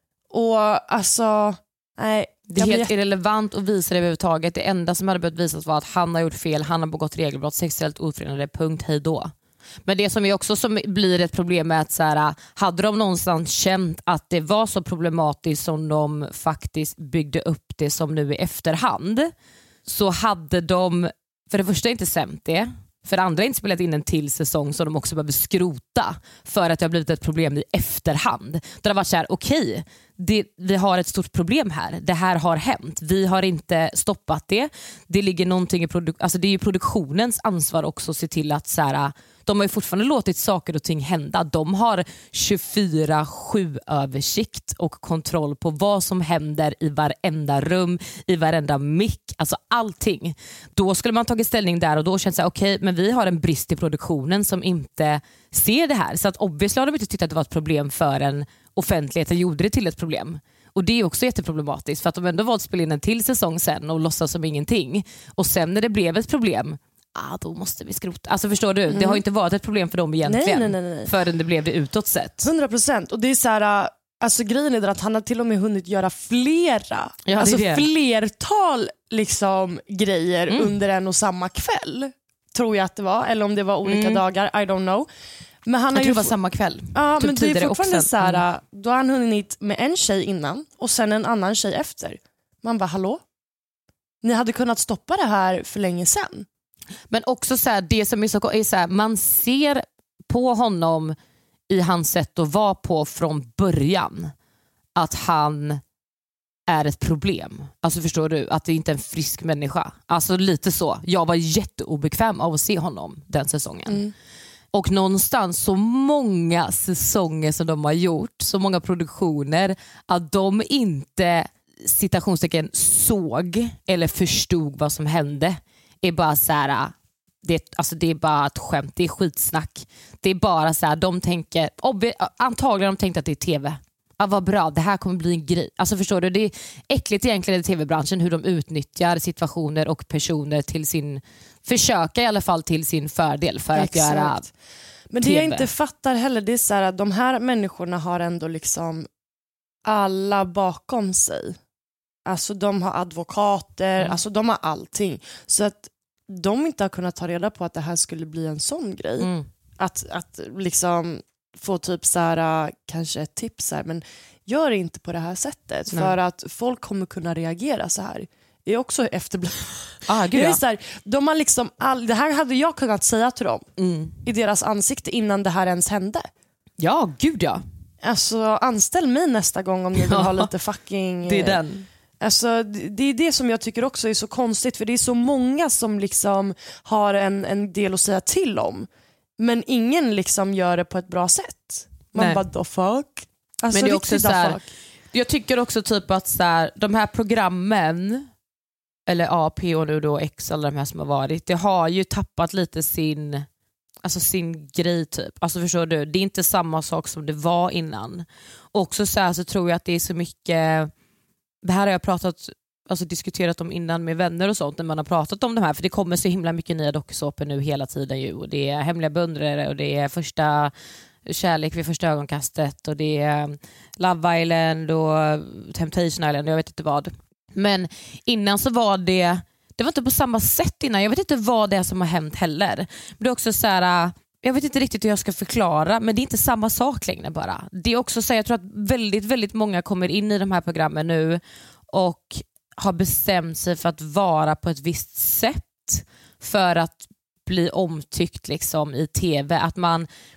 Och alltså, nej.
Det är helt jätt... irrelevant att visa det överhuvudtaget. Det enda som hade behövt visas var att han har gjort fel, han har begått regelbrott, sexuellt ofredande, punkt, hej då. Men det som är också som blir ett problem är att så här, hade de någonstans känt att det var så problematiskt som de faktiskt byggde upp det som nu i efterhand, så hade de för det första inte sämt det, för det andra inte spelat in en till säsong som de också behöver skrota för att det har blivit ett problem i efterhand. Där det har varit så här, okej, det, vi har ett stort problem här. Det här har hänt. Vi har inte stoppat det. Det ligger någonting i produ- alltså det är ju produktionens ansvar också att se till att så här, de har ju fortfarande låtit saker och ting hända. De har tjugofyra sju översikt och kontroll på vad som händer i varenda rum, i varenda mick, alltså allting. Då skulle man tagit ställning där och då känns det okej, okay, men vi har en brist i produktionen som inte ser det här. Så att obviously har de inte tyckt att det var ett problem för en offentligheten gjorde det till ett problem. Och det är också jätteproblematiskt för att de ändå valt att spela in en till säsong sen och låtsas som ingenting. Och sen när det blev ett problem, ah, då måste vi skrota. Alltså förstår du, mm. det har ju inte varit ett problem för dem egentligen.
Nej, nej, nej, nej.
Förrän det blev det utåt sett.
hundra procent. Och det är så här, alltså grejen är att han har till och med hunnit göra flera,
ja,
alltså
det det.
flertal liksom grejer mm. under en och samma kväll. Tror jag att det var, eller om det var olika mm. dagar, I don't know. Men han
jag
har
tror
ju
det var samma kväll.
Ja,
typ
men det är fortfarande
också.
så här,
mm.
då har han hunnit med en tjej innan och sen en annan tjej efter. Man bara, hallå? Ni hade kunnat stoppa det här för länge sedan.
Men också så här, det som är så, är så här, man ser på honom i hans sätt att vara på från början att han är ett problem. Alltså förstår du, att det inte är en frisk människa. Alltså lite så. Jag var jätteobekväm av att se honom den säsongen. Mm. Och någonstans så många säsonger som de har gjort, så många produktioner, att de inte citationstecken såg eller förstod vad som hände. Är bara så här, det, alltså det är bara ett skämt, det är skitsnack. Det är bara så här, de tänker, antagligen de tänkte att det är tv. Ja, vad bra, det här kommer bli en grej. Alltså förstår du, det är äckligt egentligen i tv-branschen hur de utnyttjar situationer och personer till sin, försöka i alla fall till sin fördel för
Exakt.
Att göra
Men det
T V.
jag inte fattar heller, det är så här att de här människorna har ändå liksom alla bakom sig. Alltså de har advokater, mm. alltså de har allting. Så att de inte har kunnat ta reda på att det här skulle bli en sån grej. Mm. Att, att liksom få typ så här, kanske ett tips här, men gör inte på det här sättet. Nej. För att folk kommer kunna reagera så här. Det är också efterblivet.
Ah,
det är så här, de har liksom all, det här hade jag kunnat säga till dem mm. i deras ansikte innan det här ens hände.
Ja, gud ja.
Alltså anställ mig nästa gång om ni vill ha lite fucking...
Det är den.
Alltså, det är det som jag tycker också är så konstigt, för det är så många som liksom har en, en del att säga till om, men ingen liksom gör det på ett bra sätt. Man
Nej.
bara, the fuck? Alltså,
men det är också så här,
fuck.
jag tycker också typ att så här, de här programmen, eller A P och nu då X, alla de här som har varit, det har ju tappat lite sin, alltså sin grej typ. Alltså förstår du, det är inte samma sak som det var innan. Också så här, så tror jag att det är så mycket, det här har jag pratat, alltså diskuterat om innan med vänner och sånt, när man har pratat om de här, för det kommer så himla mycket nya dokusåpor nu hela tiden ju, och det är Hemliga beundrare och det är första kärlek vid första ögonkastet och det är Love Island och Temptation Island, jag vet inte vad. Men innan så var det, det var inte på samma sätt innan, jag vet inte vad det är som har hänt heller. Men det är också så här, jag vet inte riktigt hur jag ska förklara, men det är inte samma sak längre bara. Det är också så här, jag tror att väldigt, väldigt många kommer in i de här programmen nu och har bestämt sig för att vara på ett visst sätt för att bli omtyckt liksom i tv. Att man,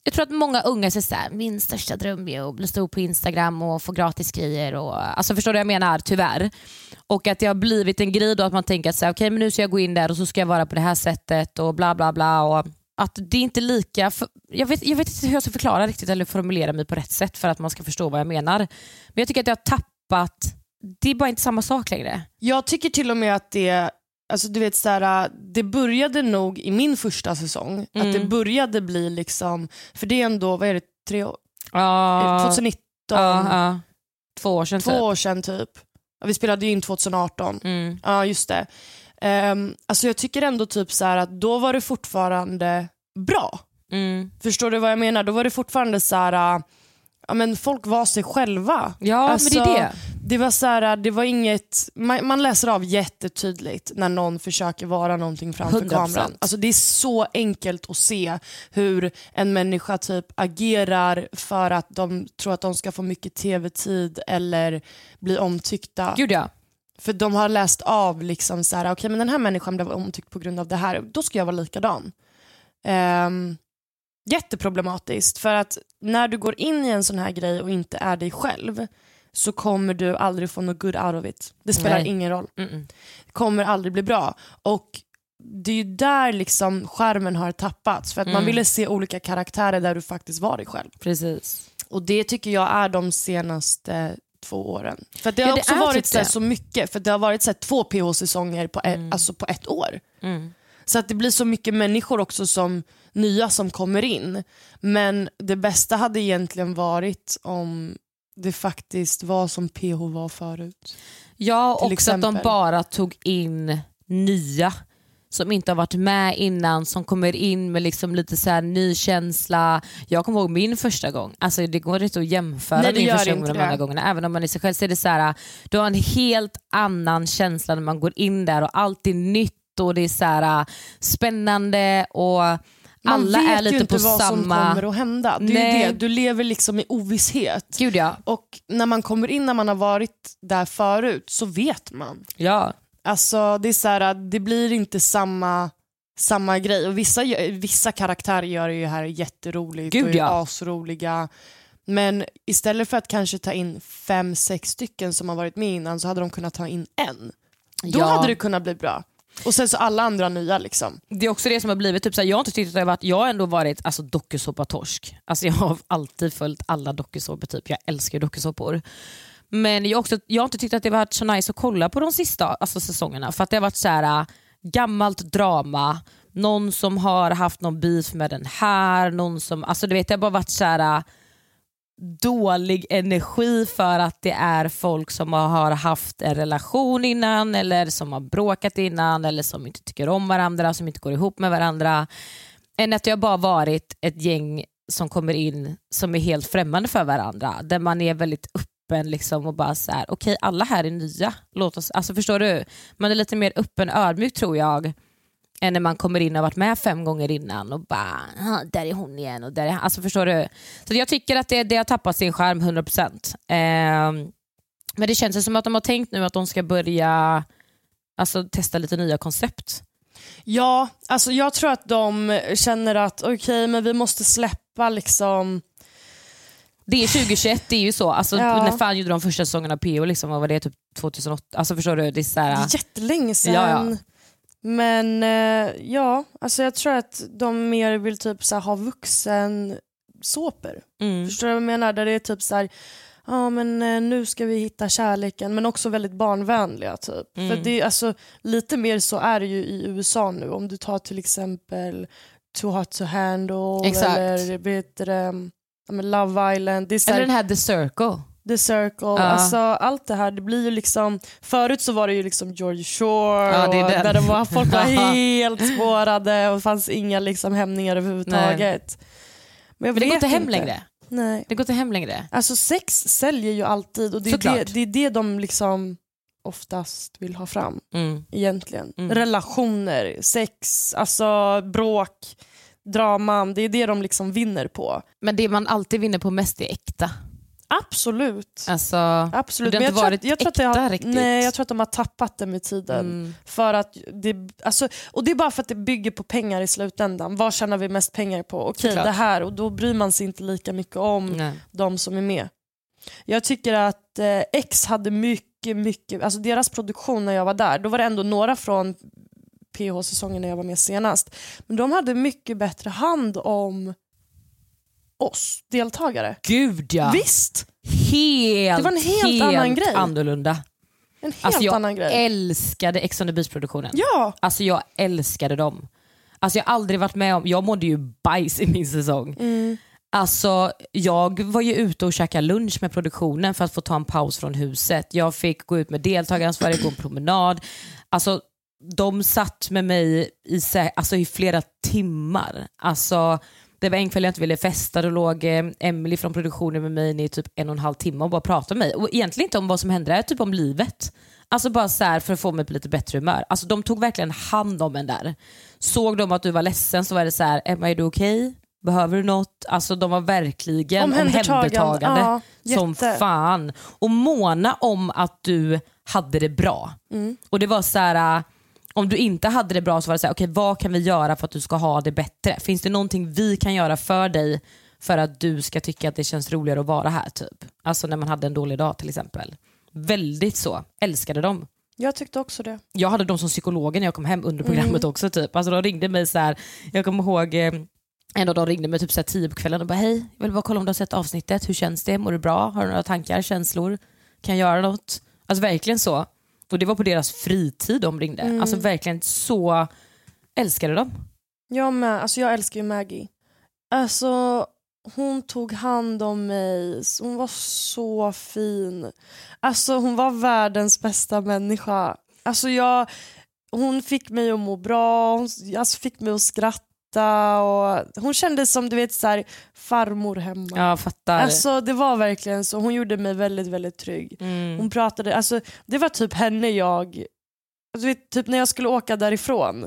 jag tror att många unga säger så här, min största dröm är att bli stor på Instagram och få gratis grejer. Och, alltså förstår du vad jag menar, tyvärr. Och att det har blivit en grej då att man tänker att okej, okay, men nu ska jag gå in där och så ska jag vara på det här sättet och bla bla bla. Och att det är inte lika, för, jag, vet, jag vet inte hur jag ska förklara riktigt eller formulera mig på rätt sätt för att man ska förstå vad jag menar. Men jag tycker att jag har tappat, det är bara inte samma sak längre.
Jag tycker till och med att det, alltså du vet så här, det började nog i min första säsong, mm. att det började bli liksom, för det är ändå, vad är det, tre år?
Uh,
tjugonitton.
Uh, uh. Två år sedan
Två
typ.
år sedan typ. Vi spelade ju in tjugoarton.
Mm.
Ja, just det. Um, alltså jag tycker ändå typ så här att då var det fortfarande bra.
Mm.
Förstår du vad jag menar? Då var det fortfarande så här, ja men folk var sig själva.
Ja,
alltså,
men det är det.
Det var så här, det var inget, man, man läser av jättetydligt när någon försöker vara någonting framför
hundra procent.
kameran. Alltså det är så enkelt att se hur en människa typ agerar för att de tror att de ska få mycket tv-tid eller bli omtyckta.
Gud ja.
För de har läst av liksom så här, okej okay, men den här människan blev omtyckt på grund av det här, då ska jag vara likadan. Um, jätteproblematiskt, för att när du går in i en sån här grej och inte är dig själv så kommer du aldrig få något good out of it. Det spelar
Nej.
ingen roll.
Mm-mm.
Det kommer aldrig bli bra. Och det är ju där liksom skärmen har tappats, för att mm. man ville se olika karaktärer där du faktiskt var dig själv.
Precis.
Och det tycker jag är de senaste två åren. För det har
ja, det
också varit
typ
så, så mycket, för det har varit så två P H-säsonger på, ett,
mm.
alltså på ett år.
Mm.
Så att det blir så mycket människor också som nya som kommer in. Men det bästa hade egentligen varit om det faktiskt var som P H var förut.
Ja, också
exempel.
att de bara tog in nya som inte har varit med innan, som kommer in med liksom lite så här ny känsla. Jag kommer ihåg min första gång. Alltså det går inte att jämföra.
Nej,
min första gång med de
det.
andra gångerna. Även om man är sig själv så är det så här, du har en helt annan känsla när man går in där och allt är nytt och det är så här spännande och
man
alla
vet
är lite
ju inte
på
vad
samma...
som kommer att hända. Det är ju det. Du lever liksom i ovisshet.
Gud ja.
Och när man kommer in, när man har varit där förut, så vet man.
Ja.
Alltså det är så här, det blir inte samma samma grej. Och vissa, vissa karaktärer gör det ju här jätteroligt.
Gud,
och är
ja.
asroliga. Men istället för att kanske ta in fem, sex stycken som har varit med innan, så hade de kunnat ta in en. Då
Ja.
hade det kunnat bli bra. Och sen så alla andra nya liksom.
Det är också det som har blivit typ, så här, jag har inte tyckt att det har varit, jag har ändå varit alltså, dokusåpa-torsk. Alltså, jag har alltid följt alla dokusåpor typ. Jag älskar dokusåpor. Men jag har, också, jag har inte tyckt att det har varit så nice att kolla på de sista alltså, säsongerna. För att det har varit så här äh, gammalt drama. Någon som har haft någon beef med den här. Någon som, alltså du vet, det har bara varit så här äh, dålig energi för att det är folk som har haft en relation innan eller som har bråkat innan eller som inte tycker om varandra, som inte går ihop med varandra. Än att det har bara varit ett gäng som kommer in som är helt främmande för varandra. Där man är väldigt öppen liksom och bara så här, okej, okay, alla här är nya. Låt oss, alltså förstår du? Man är lite mer öppen, ödmjuk tror jag, än när man kommer in och har varit med fem gånger innan och bara, där är hon igen och där är, alltså förstår du? Så jag tycker att det, det har tappat sin charm hundra procent. Eh, men det känns som att de har tänkt nu att de ska börja alltså, testa lite nya koncept.
Ja, alltså jag tror att de känner att okej, okay, men vi måste släppa liksom.
Det är tjugohundratjugoett, det är ju så. Alltså,
ja.
När fan gjorde de första säsongerna P O liksom, vad var det, typ tjugohundraåtta? Alltså förstår du? Det är, så här,
det är jättelänge sedan.
Ja, ja.
Men eh, ja, alltså jag tror att de mer vill typ så här, ha vuxen såper.
Mm.
Förstår du vad jag menar? Där det är typ så här, ja men eh, nu ska vi hitta kärleken, men också väldigt barnvänliga typ.
Mm.
För det är alltså lite mer så är det ju i U S A nu. Om du tar till exempel Too Hot to Handle.
Exakt.
Eller vet du, ja, men Love Island. Det är så här,
eller den här The Circle.
The Circle,
ja.
Alltså allt det här, det blir ju liksom, förut så var det ju liksom George Shore,
ja, det är
och
den.
där det var, folk var helt spårade och det fanns inga liksom hämningar överhuvudtaget. Men, jag
Men det går inte hem
inte.
längre.
Nej.
Det går inte hem längre.
Alltså sex säljer ju alltid och det är det, det är det de liksom oftast vill ha fram
mm.
egentligen.
Mm.
Relationer, sex, alltså bråk, draman, det är det de liksom vinner på.
Men det man alltid vinner på mest är äkta.
Absolut.
Alltså,
Absolut.
Det har
Men
inte
jag,
varit
tror, jag tror att det
äkta
har,
riktigt.
nej, jag tror att de har tappat det med tiden.
Mm.
För att det, alltså, och det är bara för att det bygger på pengar i slutändan. Vad tjänar vi mest pengar på? Okej,
Såklart.
det här. Och då bryr man sig inte lika mycket om
Nej.
de som är med. Jag tycker att eh, X hade mycket, mycket... Alltså deras produktion när jag var där, då var det ändå några från P H-säsongen när jag var med senast. Men de hade mycket bättre hand om oss deltagare.
Gud ja.
Visst!
Helt,
det var en helt,
helt
annan grej.
annorlunda.
En helt
alltså jag
annan grej.
älskade Ex on the Beach-produktionen.
Ja.
Alltså jag älskade dem. Alltså jag har aldrig varit med om, jag mådde ju bajs i min säsong.
Mm.
Alltså jag var ju ute och käkade lunch med produktionen för att få ta en paus från huset. Jag fick gå ut med deltagaransvarig, gå en promenad. Alltså de satt med mig i, alltså, i flera timmar. Alltså det var en kväll jag inte ville festa. Då låg eh, Emily från produktionen med mig i typ en och en halv timme och bara pratade med mig. Och egentligen inte om vad som hände där, typ om livet. Alltså bara så här för att få mig på lite bättre humör. Alltså de tog verkligen hand om en där. Såg de att du var ledsen så var det så här: Emma, är du okej? Okay? Behöver du något? Alltså de var verkligen omhändertagande
ja,
som fan. Och måna om att du hade det bra.
Mm.
Och det var så här, om du inte hade det bra så var det så här: okej, vad kan vi göra för att du ska ha det bättre? Finns det någonting vi kan göra för dig för att du ska tycka att det känns roligare att vara här typ? Alltså när man hade en dålig dag till exempel. Väldigt så. Älskade dem.
Jag tyckte också det.
Jag hade dem som psykologer när jag kom hem under programmet mm. också typ. Alltså de ringde mig så här. Jag kommer ihåg eh, en av dem ringde mig typ så här tio på kvällen och bara: hej, jag vill bara kolla om du har sett avsnittet. Hur känns det? Mår du bra? Har du några tankar, känslor? Kan jag göra något? Alltså verkligen så. Och det var på deras fritid de ringde. Mm. Alltså verkligen så älskade de.
Jag med. Alltså jag älskar ju Maggie. Alltså hon tog hand om mig. Hon var så fin. Alltså hon var världens bästa människa. Alltså jag, hon fick mig att må bra. Hon alltså fick mig att skratta. Och hon kändes som du vet så här, farmor hemma.
Ja, fattar.
Alltså det var verkligen så. Hon gjorde mig väldigt väldigt trygg.
Mm.
Hon pratade, alltså det var typ henne jag du vet, typ när jag skulle åka därifrån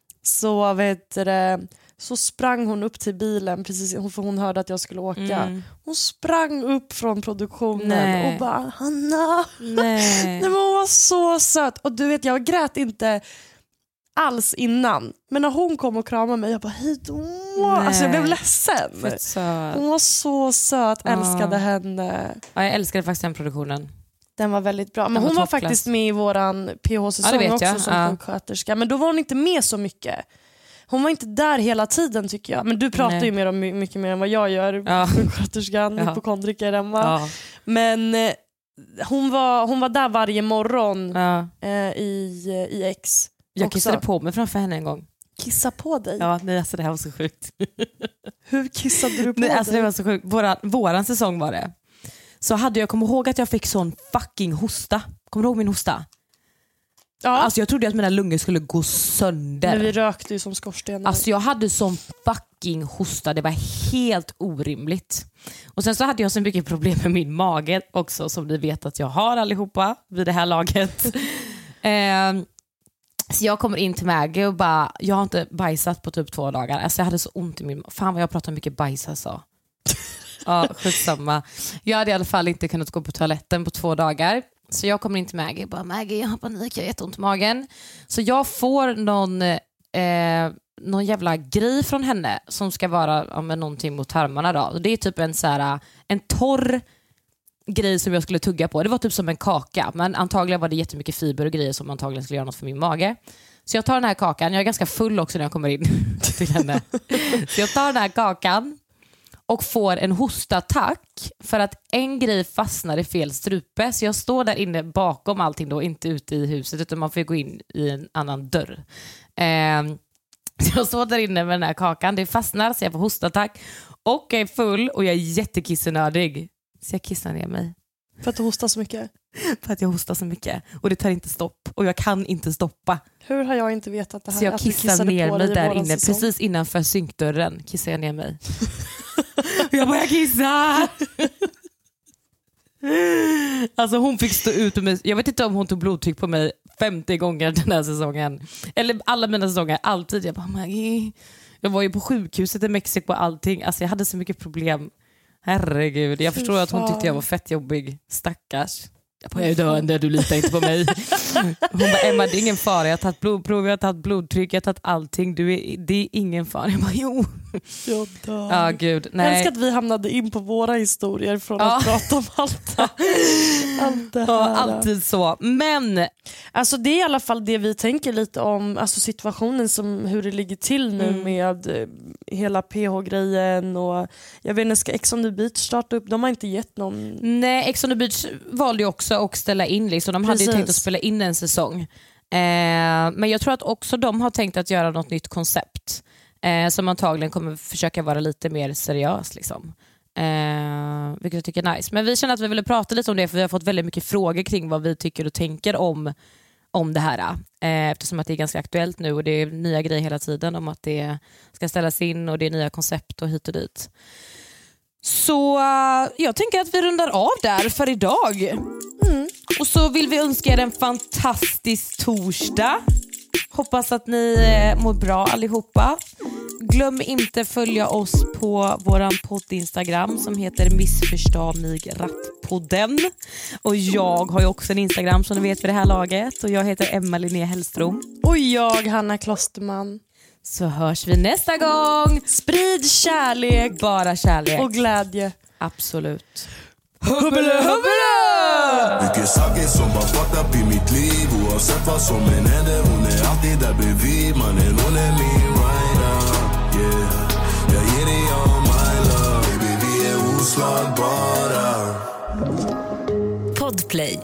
så vet det, så sprang hon upp till bilen precis för hon hörde att jag skulle åka. Mm. Hon sprang upp från produktionen Nej. och bara: Hanna.
Nej.
Nej, men hon var så söt och du vet jag grät inte alls innan. Men när hon kom och kramade mig, jag bara: hej då. Alltså jag blev ledsen. Hon var så söt, älskade ja. henne.
Ja, jag älskade faktiskt den produktionen.
Den var väldigt bra. Men den hon var, var faktiskt med i våran P H-säsong ja, också jag. som ja. sjuksköterska. Men då var hon inte med så mycket. Hon var inte där hela tiden tycker jag. Men du pratar Nej. ju mer om, mycket mer än vad jag gör. Ja. Sjuksköterskan, ja. hypokondriker Emma. Ja. Men eh, hon, var, hon var där varje morgon ja. eh, i, i X.
Jag
också.
kissade på mig framför henne en gång.
Kissa på dig?
Ja, nej, alltså det här var så sjukt.
Hur kissade du på
nej,
dig?
Alltså det var så sjukt. Våran, våran säsong var det. Så hade jag kommit ihåg att jag fick sån fucking hosta. Kommer du ihåg min hosta? Ja. Alltså jag trodde att mina lungor skulle gå sönder.
Men vi rökte ju som skorstenar.
Alltså jag hade sån fucking hosta. Det var helt orimligt. Och sen så hade jag så mycket problem med min mage också, som ni vet att jag har allihopa vid det här laget. eh, Så jag kommer in till Maggie och bara, jag har inte bajsat på typ två dagar. Alltså jag hade så ont i min... Fan vad jag pratar mycket bajs alltså. Ja, skitsamma. Jag hade i alla fall inte kunnat gå på toaletten på två dagar. Så jag kommer in till Maggie och bara: Maggie, jag har panik, jag har jätteont i magen. Så jag får någon, eh, någon jävla grej från henne som ska vara ja, med någonting mot tarmarna då. Och det är typ en, så här, en torr grej som jag skulle tugga på. Det var typ som en kaka, men antagligen var det jättemycket fiber och grejer som antagligen skulle göra något för min mage. Så jag tar den här kakan, jag är ganska full också när jag kommer in till henne. Så jag tar den här kakan och får en hostattack för att en grej fastnar i fel strupe. Så jag står där inne bakom allting då, inte ute i huset, utan man får gå in i en annan dörr. Eh, så jag står där inne med den här kakan, det fastnar så jag får hostattack och jag är full och jag är jättekissenödig. Så jag kissar ner mig.
För att du hostar så mycket?
För att jag hostar så mycket. Och det tar inte stopp. Och jag kan inte stoppa.
Hur har jag inte vetat det här?
Så jag kissar ner mig där inne.
Säsong.
Precis innanför synkdörren kissar jag ner mig. Jag börjar kissa! Alltså hon fick stå ut med mig. Jag vet inte om hon tog blodtryck på mig femtio gånger den här säsongen. Eller alla mina säsonger. Alltid. Jag bara, Maggie. Jag var ju på sjukhuset i Mexiko och allting. Alltså jag hade så mycket problem. Herregud, jag förstår att hon tyckte jag var fett jobbig. Stackars. Jag bara, jag är döende, du litar inte på mig. Hon bara, Emma, det är ingen fara. Jag har tagit blodprov, jag har tagit blodtryck, jag har tagit allting. Du är, det är ingen fara. Jag bara, jo.
Jag dör.
Ja, gud. Nej.
Jag älskar att vi hamnade in på våra historier från att ja. prata om allt, allt det här.
Ja, alltid så. Men
alltså, det är i alla fall det vi tänker lite om. Alltså situationen, som hur det ligger till nu mm. med hela P H-grejen. Och jag vet inte, ska Ex on the Beach starta upp? De har inte gett någon...
Nej, Ex on the Beach valde ju också att ställa in. Liksom. De Precis. hade ju tänkt att spela in en säsong. Eh, men jag tror att också de har tänkt att göra något nytt koncept. Eh, som antagligen kommer försöka vara lite mer seriös. Liksom. Eh, vilket jag tycker är nice. Men vi känner att vi ville prata lite om det, för vi har fått väldigt mycket frågor kring vad vi tycker och tänker om, om det här. Eh, eftersom att det är ganska aktuellt nu och det är nya grejer hela tiden om att det ska ställas in och det är nya koncept och hit och dit. Så uh, jag tänker att vi rundar av där för idag. Mm. Och så vill vi önska er en fantastisk torsdag. Hoppas att ni eh, mår bra allihopa. Glöm inte följa oss på våran podd Instagram som heter Missförstå mig rätt-podden. Och jag har ju också en Instagram som ni vet vid det här laget. Och jag heter Emma Linnea Hellström.
Och jag Hanna Klosterman.
Så hörs vi nästa gång.
Sprid kärlek.
Bara kärlek.
Och glädje.
Absolut.
Hubbele, hubbele!
Mycket saker som var fucked up i mitt liv. Oavsett vad som än händer, hon är alltid där bredvid. Mannen, hon är min rider. Yeah, jag ger dig all my love. Baby, vi är oslagbara.
Podplay.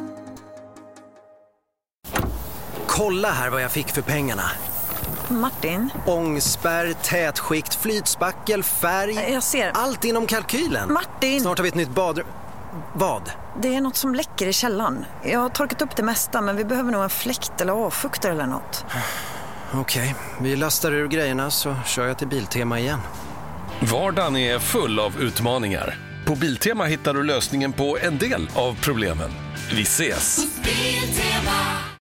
Kolla här vad jag fick för pengarna.
Martin?
Ångspärr, tätskikt, flytspackel, färg.
Jag ser.
Allt inom kalkylen.
Martin!
Snart har vi ett nytt badrum. Vad?
Det är något som läcker i källaren. Jag har torkat upp det mesta, men vi behöver nog en fläkt eller avfuktare eller något.
Okej, vi lastar ur grejerna så kör jag till Biltema igen.
Vardagen är full av utmaningar. På Biltema hittar du lösningen på en del av problemen. Vi ses!